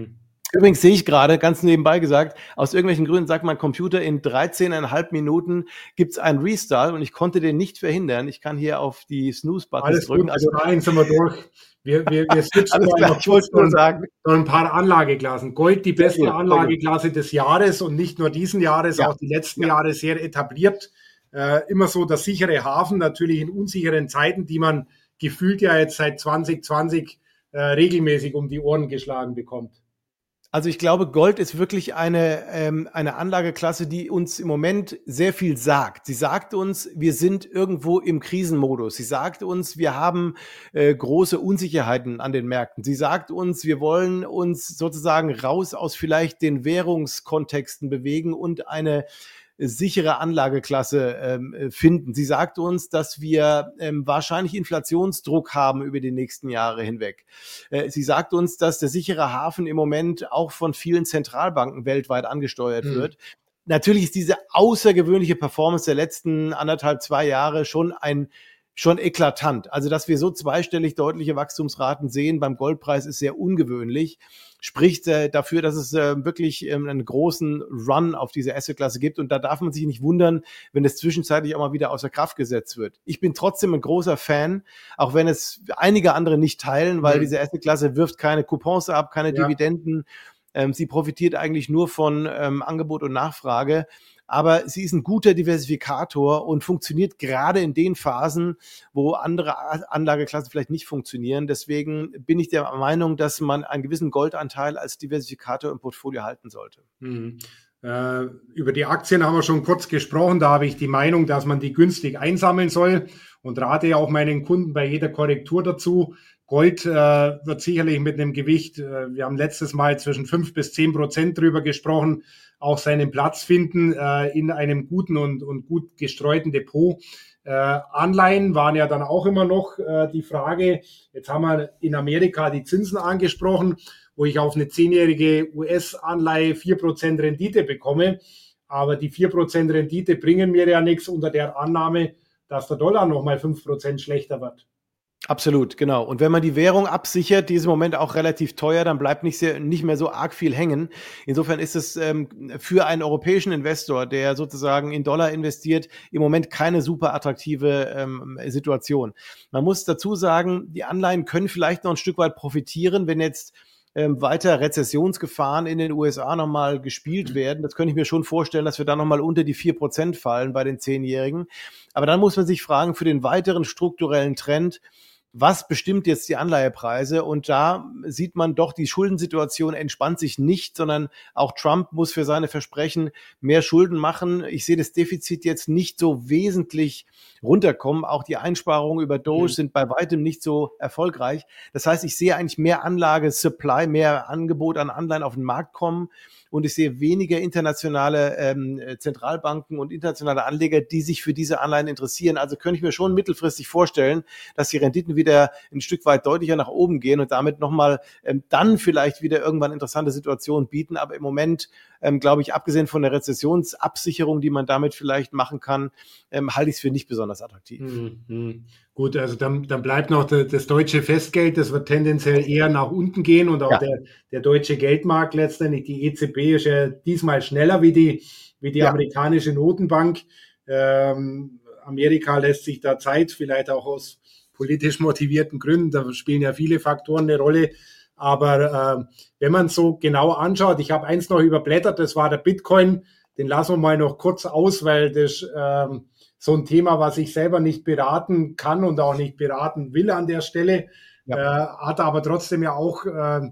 [SPEAKER 2] Übrigens sehe ich gerade, ganz nebenbei gesagt, aus irgendwelchen Gründen sagt mein Computer, in 13,5 Minuten gibt es einen Restart und ich konnte den nicht verhindern. Ich kann hier auf die Snooze-Buttons
[SPEAKER 1] Alles gut,
[SPEAKER 2] drücken.
[SPEAKER 1] bis
[SPEAKER 2] Also
[SPEAKER 1] dahin sind wir durch. Wir switchen
[SPEAKER 2] alles
[SPEAKER 1] mal
[SPEAKER 2] klar,
[SPEAKER 1] noch
[SPEAKER 2] ich wollte
[SPEAKER 1] kurz
[SPEAKER 2] nur sagen.
[SPEAKER 1] noch ein paar Anlageklassen. Gold, die
[SPEAKER 2] Sehr
[SPEAKER 1] beste
[SPEAKER 2] gut, sehr gut.
[SPEAKER 1] Anlageklasse des Jahres und nicht nur diesen Jahres,
[SPEAKER 2] Ja,
[SPEAKER 1] auch die letzten
[SPEAKER 2] ja.
[SPEAKER 1] Jahre sehr etabliert. Immer so der sichere Hafen, natürlich in unsicheren Zeiten, die man gefühlt ja jetzt seit 2020 regelmäßig um die Ohren geschlagen bekommt.
[SPEAKER 2] Also ich glaube, Gold ist wirklich eine Anlageklasse, die uns im Moment sehr viel sagt. Sie sagt uns, wir sind irgendwo im Krisenmodus. Sie sagt uns, wir haben große Unsicherheiten an den Märkten. Sie sagt uns, wir wollen uns sozusagen raus aus vielleicht den Währungskontexten bewegen und eine sichere Anlageklasse finden. Sie sagt uns, dass wir wahrscheinlich Inflationsdruck haben über die nächsten Jahre hinweg. Sie sagt uns, dass der sichere Hafen im Moment auch von vielen Zentralbanken weltweit angesteuert wird. Natürlich ist diese außergewöhnliche Performance der letzten 1,5, 2 Jahre schon eklatant. Also, dass wir so zweistellig deutliche Wachstumsraten sehen beim Goldpreis, ist sehr ungewöhnlich. Spricht dafür, dass es wirklich einen großen Run auf diese Assetklasse gibt. Und da darf man sich nicht wundern, wenn es zwischenzeitlich auch mal wieder außer Kraft gesetzt wird. Ich bin trotzdem ein großer Fan, auch wenn es einige andere nicht teilen, weil diese Assetklasse wirft keine Coupons ab, keine Dividenden. Sie profitiert eigentlich nur von Angebot und Nachfrage. Aber sie ist ein guter Diversifikator und funktioniert gerade in den Phasen, wo andere Anlageklassen vielleicht nicht funktionieren. Deswegen bin ich der Meinung, dass man einen gewissen Goldanteil als Diversifikator im Portfolio halten sollte.
[SPEAKER 1] Über die Aktien haben wir schon kurz gesprochen. Da habe ich die Meinung, dass man die günstig einsammeln soll und rate ja auch meinen Kunden bei jeder Korrektur dazu. Gold wird sicherlich mit einem Gewicht, wir haben letztes Mal zwischen 5-10% drüber gesprochen, auch seinen Platz finden in einem guten und gut gestreuten Depot. Anleihen waren ja dann auch immer noch die Frage. Jetzt haben wir in Amerika die Zinsen angesprochen, wo ich auf eine 10-jährige US-Anleihe 4% Rendite bekomme. Aber die 4% Rendite bringen mir ja nichts unter der Annahme, dass der Dollar nochmal 5% schlechter wird.
[SPEAKER 2] Absolut, genau. Und wenn man die Währung absichert, die ist im Moment auch relativ teuer, dann bleibt nicht mehr so arg viel hängen. Insofern ist es für einen europäischen Investor, der sozusagen in Dollar investiert, im Moment keine super attraktive Situation. Man muss dazu sagen, die Anleihen können vielleicht noch ein Stück weit profitieren, wenn jetzt weiter Rezessionsgefahren in den USA nochmal gespielt werden. Das könnte ich mir schon vorstellen, dass wir da nochmal unter die 4% fallen bei den 10-Jährigen. Aber dann muss man sich fragen, für den weiteren strukturellen Trend, was bestimmt jetzt die Anleihepreise? Und da sieht man doch, die Schuldensituation entspannt sich nicht, sondern auch Trump muss für seine Versprechen mehr Schulden machen. Ich sehe das Defizit jetzt nicht so wesentlich runterkommen. Auch die Einsparungen über Doge sind bei weitem nicht so erfolgreich. Das heißt, ich sehe eigentlich mehr Anlage-Supply, mehr Angebot an Anleihen auf den Markt kommen. Und ich sehe weniger internationale Zentralbanken und internationale Anleger, die sich für diese Anleihen interessieren. Also könnte ich mir schon mittelfristig vorstellen, dass die Renditen wieder ein Stück weit deutlicher nach oben gehen und damit nochmal dann vielleicht wieder irgendwann interessante Situationen bieten. Aber im Moment, glaube ich, abgesehen von der Rezessionsabsicherung, die man damit vielleicht machen kann, halte ich es für nicht besonders attraktiv.
[SPEAKER 1] Gut, also dann bleibt noch das deutsche Festgeld, das wird tendenziell eher nach unten gehen und auch der deutsche Geldmarkt letztendlich, die EZB ist ja diesmal schneller wie die amerikanische Notenbank. Amerika lässt sich da Zeit, vielleicht auch aus politisch motivierten Gründen, da spielen ja viele Faktoren eine Rolle. Aber wenn man es so genau anschaut, ich habe eins noch überblättert, das war der Bitcoin, den lassen wir mal noch kurz aus, weil das so ein Thema, was ich selber nicht beraten kann und auch nicht beraten will an der Stelle, hat aber trotzdem ja auch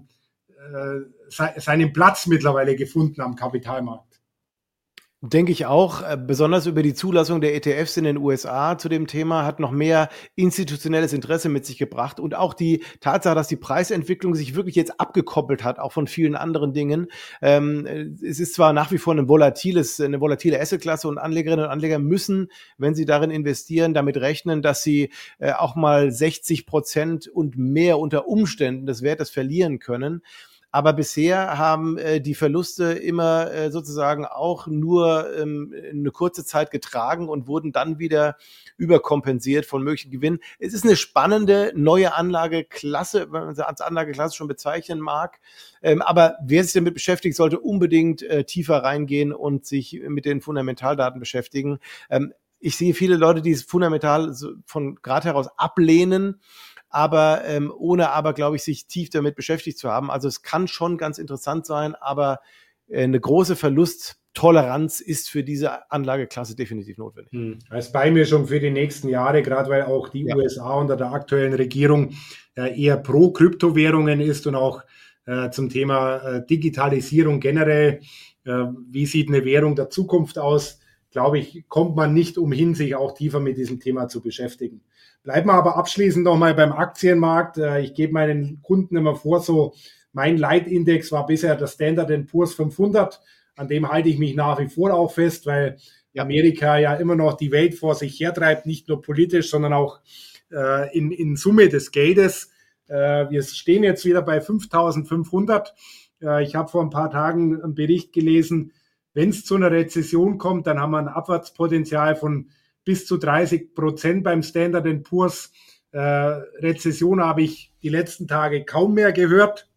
[SPEAKER 1] seinen Platz mittlerweile gefunden am Kapitalmarkt.
[SPEAKER 2] Denke ich auch. Besonders über die Zulassung der ETFs in den USA zu dem Thema hat noch mehr institutionelles Interesse mit sich gebracht und auch die Tatsache, dass die Preisentwicklung sich wirklich jetzt abgekoppelt hat, auch von vielen anderen Dingen. Es ist zwar nach wie vor eine volatile Assetklasse und Anlegerinnen und Anleger müssen, wenn sie darin investieren, damit rechnen, dass sie auch mal 60% und mehr unter Umständen des Wertes verlieren können. Aber bisher haben die Verluste immer sozusagen auch nur eine kurze Zeit getragen und wurden dann wieder überkompensiert von möglichen Gewinnen. Es ist eine spannende neue Anlageklasse, wenn man sie als Anlageklasse schon bezeichnen mag. Aber wer sich damit beschäftigt, sollte unbedingt tiefer reingehen und sich mit den Fundamentaldaten beschäftigen. Ich sehe viele Leute, die es fundamental von Grad heraus ablehnen, aber ohne aber, glaube ich, sich tief damit beschäftigt zu haben. Also es kann schon ganz interessant sein, aber eine große Verlusttoleranz ist für diese Anlageklasse definitiv notwendig.
[SPEAKER 1] Als Beimischung für die nächsten Jahre, gerade weil auch die USA unter der aktuellen Regierung eher pro Kryptowährungen ist und auch zum Thema Digitalisierung generell, wie sieht eine Währung der Zukunft aus, glaube ich, kommt man nicht umhin, sich auch tiefer mit diesem Thema zu beschäftigen. Bleiben wir aber abschließend nochmal beim Aktienmarkt. Ich gebe meinen Kunden immer vor, so mein Leitindex war bisher der Standard & Poor's 500. An dem halte ich mich nach wie vor auch fest, weil Amerika ja immer noch die Welt vor sich hertreibt, nicht nur politisch, sondern auch in Summe des Geldes. Wir stehen jetzt wieder bei 5.500. Ich habe vor ein paar Tagen einen Bericht gelesen, wenn es zu einer Rezession kommt, dann haben wir ein Abwärtspotenzial von bis zu 30% beim Standard & Poor's. Rezession habe ich die letzten Tage kaum mehr gehört.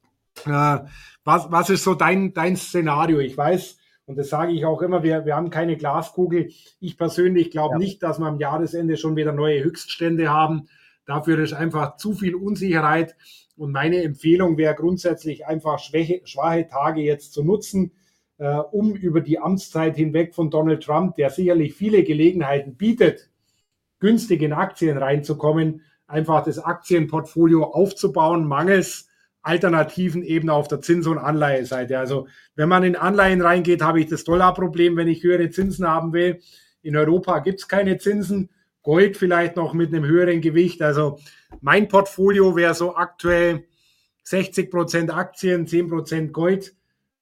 [SPEAKER 1] Was ist so dein Szenario? Ich weiß, und das sage ich auch immer, wir haben keine Glaskugel. Ich persönlich glaube nicht, dass wir am Jahresende schon wieder neue Höchststände haben. Dafür ist einfach zu viel Unsicherheit. Und meine Empfehlung wäre grundsätzlich einfach schwache Tage jetzt zu nutzen, um über die Amtszeit hinweg von Donald Trump, der sicherlich viele Gelegenheiten bietet, günstig in Aktien reinzukommen, einfach das Aktienportfolio aufzubauen, mangels Alternativen eben auf der Zins- und Anleiheseite. Also wenn man in Anleihen reingeht, habe ich das Dollarproblem, wenn ich höhere Zinsen haben will. In Europa gibt es keine Zinsen. Gold vielleicht noch mit einem höheren Gewicht. Also mein Portfolio wäre so aktuell 60% Aktien, 10% Gold,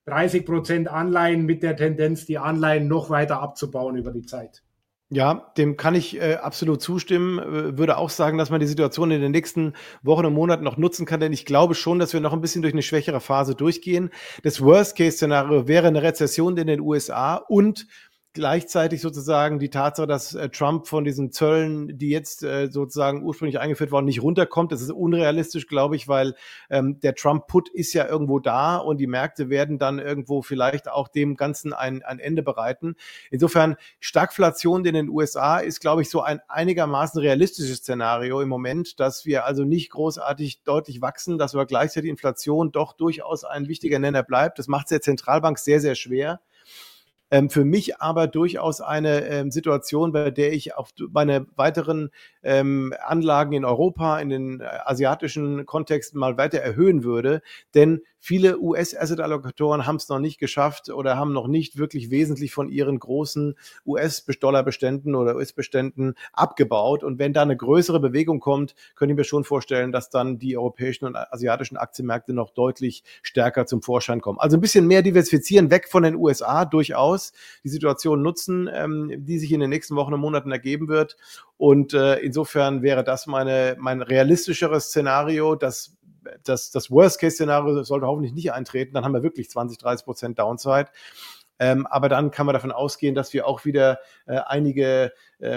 [SPEAKER 1] 30% Anleihen mit der Tendenz, die Anleihen noch weiter abzubauen über die Zeit.
[SPEAKER 2] Ja, dem kann ich absolut zustimmen. Würde auch sagen, dass man die Situation in den nächsten Wochen und Monaten noch nutzen kann, denn ich glaube schon, dass wir noch ein bisschen durch eine schwächere Phase durchgehen. Das Worst-Case-Szenario wäre eine Rezession in den USA und gleichzeitig sozusagen die Tatsache, dass Trump von diesen Zöllen, die jetzt sozusagen ursprünglich eingeführt worden, nicht runterkommt. Das ist unrealistisch, glaube ich, weil der Trump-Put ist ja irgendwo da und die Märkte werden dann irgendwo vielleicht auch dem Ganzen ein Ende bereiten. Insofern, Stagflation in den USA ist, glaube ich, so ein einigermaßen realistisches Szenario im Moment, dass wir also nicht großartig deutlich wachsen, dass aber gleichzeitig Inflation doch durchaus ein wichtiger Nenner bleibt. Das macht es der Zentralbank sehr, sehr schwer. Für mich aber durchaus eine Situation, bei der ich auf meine weiteren Anlagen in Europa, in den asiatischen Kontexten mal weiter erhöhen würde. Denn viele US-Asset-Allokatoren haben es noch nicht geschafft oder haben noch nicht wirklich wesentlich von ihren großen US-Dollar-Beständen oder US-Beständen abgebaut. Und wenn da eine größere Bewegung kommt, könnte ich mir schon vorstellen, dass dann die europäischen und asiatischen Aktienmärkte noch deutlich stärker zum Vorschein kommen. Also ein bisschen mehr diversifizieren, weg von den USA durchaus, die Situation nutzen, die sich in den nächsten Wochen und Monaten ergeben wird. Und insofern wäre das mein realistischeres Szenario, das Worst-Case-Szenario sollte hoffentlich nicht eintreten, dann haben wir wirklich 20-30% Downside. Aber dann kann man davon ausgehen, dass wir auch wieder einige,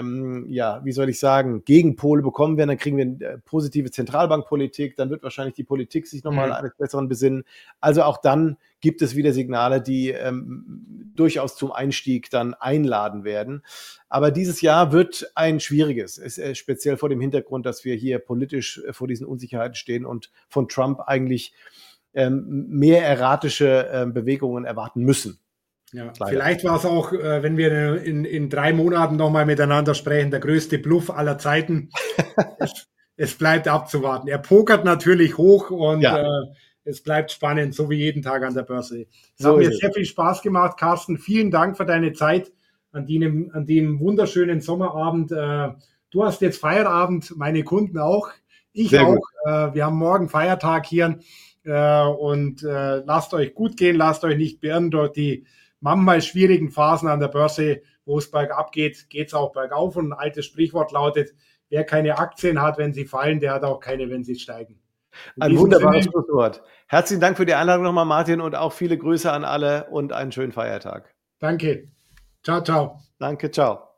[SPEAKER 2] wie soll ich sagen, Gegenpole bekommen werden. Dann kriegen wir eine positive Zentralbankpolitik, dann wird wahrscheinlich die Politik sich nochmal eines Besseren besinnen. Also auch dann gibt es wieder Signale, die durchaus zum Einstieg dann einladen werden. Aber dieses Jahr wird ein schwieriges, speziell vor dem Hintergrund, dass wir hier politisch vor diesen Unsicherheiten stehen und von Trump eigentlich mehr erratische Bewegungen erwarten müssen.
[SPEAKER 1] Ja, vielleicht war es auch, wenn wir in 3 Monaten nochmal miteinander sprechen, der größte Bluff aller Zeiten. Es bleibt abzuwarten. Er pokert natürlich hoch und es bleibt spannend, so wie jeden Tag an der Börse. Es hat mir sehr viel Spaß gemacht, Carsten. Vielen Dank für deine Zeit an dem wunderschönen Sommerabend. Du hast jetzt Feierabend, meine Kunden auch. Ich sehr auch. Wir haben morgen Feiertag hier und lasst euch gut gehen, lasst euch nicht beirren durch die manchmal schwierigen Phasen an der Börse, wo es bergab geht, geht es auch bergauf. Und ein altes Sprichwort lautet, wer keine Aktien hat, wenn sie fallen, der hat auch keine, wenn sie steigen.
[SPEAKER 2] Ein wunderbares Schlusswort. Herzlichen Dank für die Einladung nochmal, Martin, und auch viele Grüße an alle und einen schönen Feiertag.
[SPEAKER 1] Danke. Ciao, ciao.
[SPEAKER 2] Danke, ciao.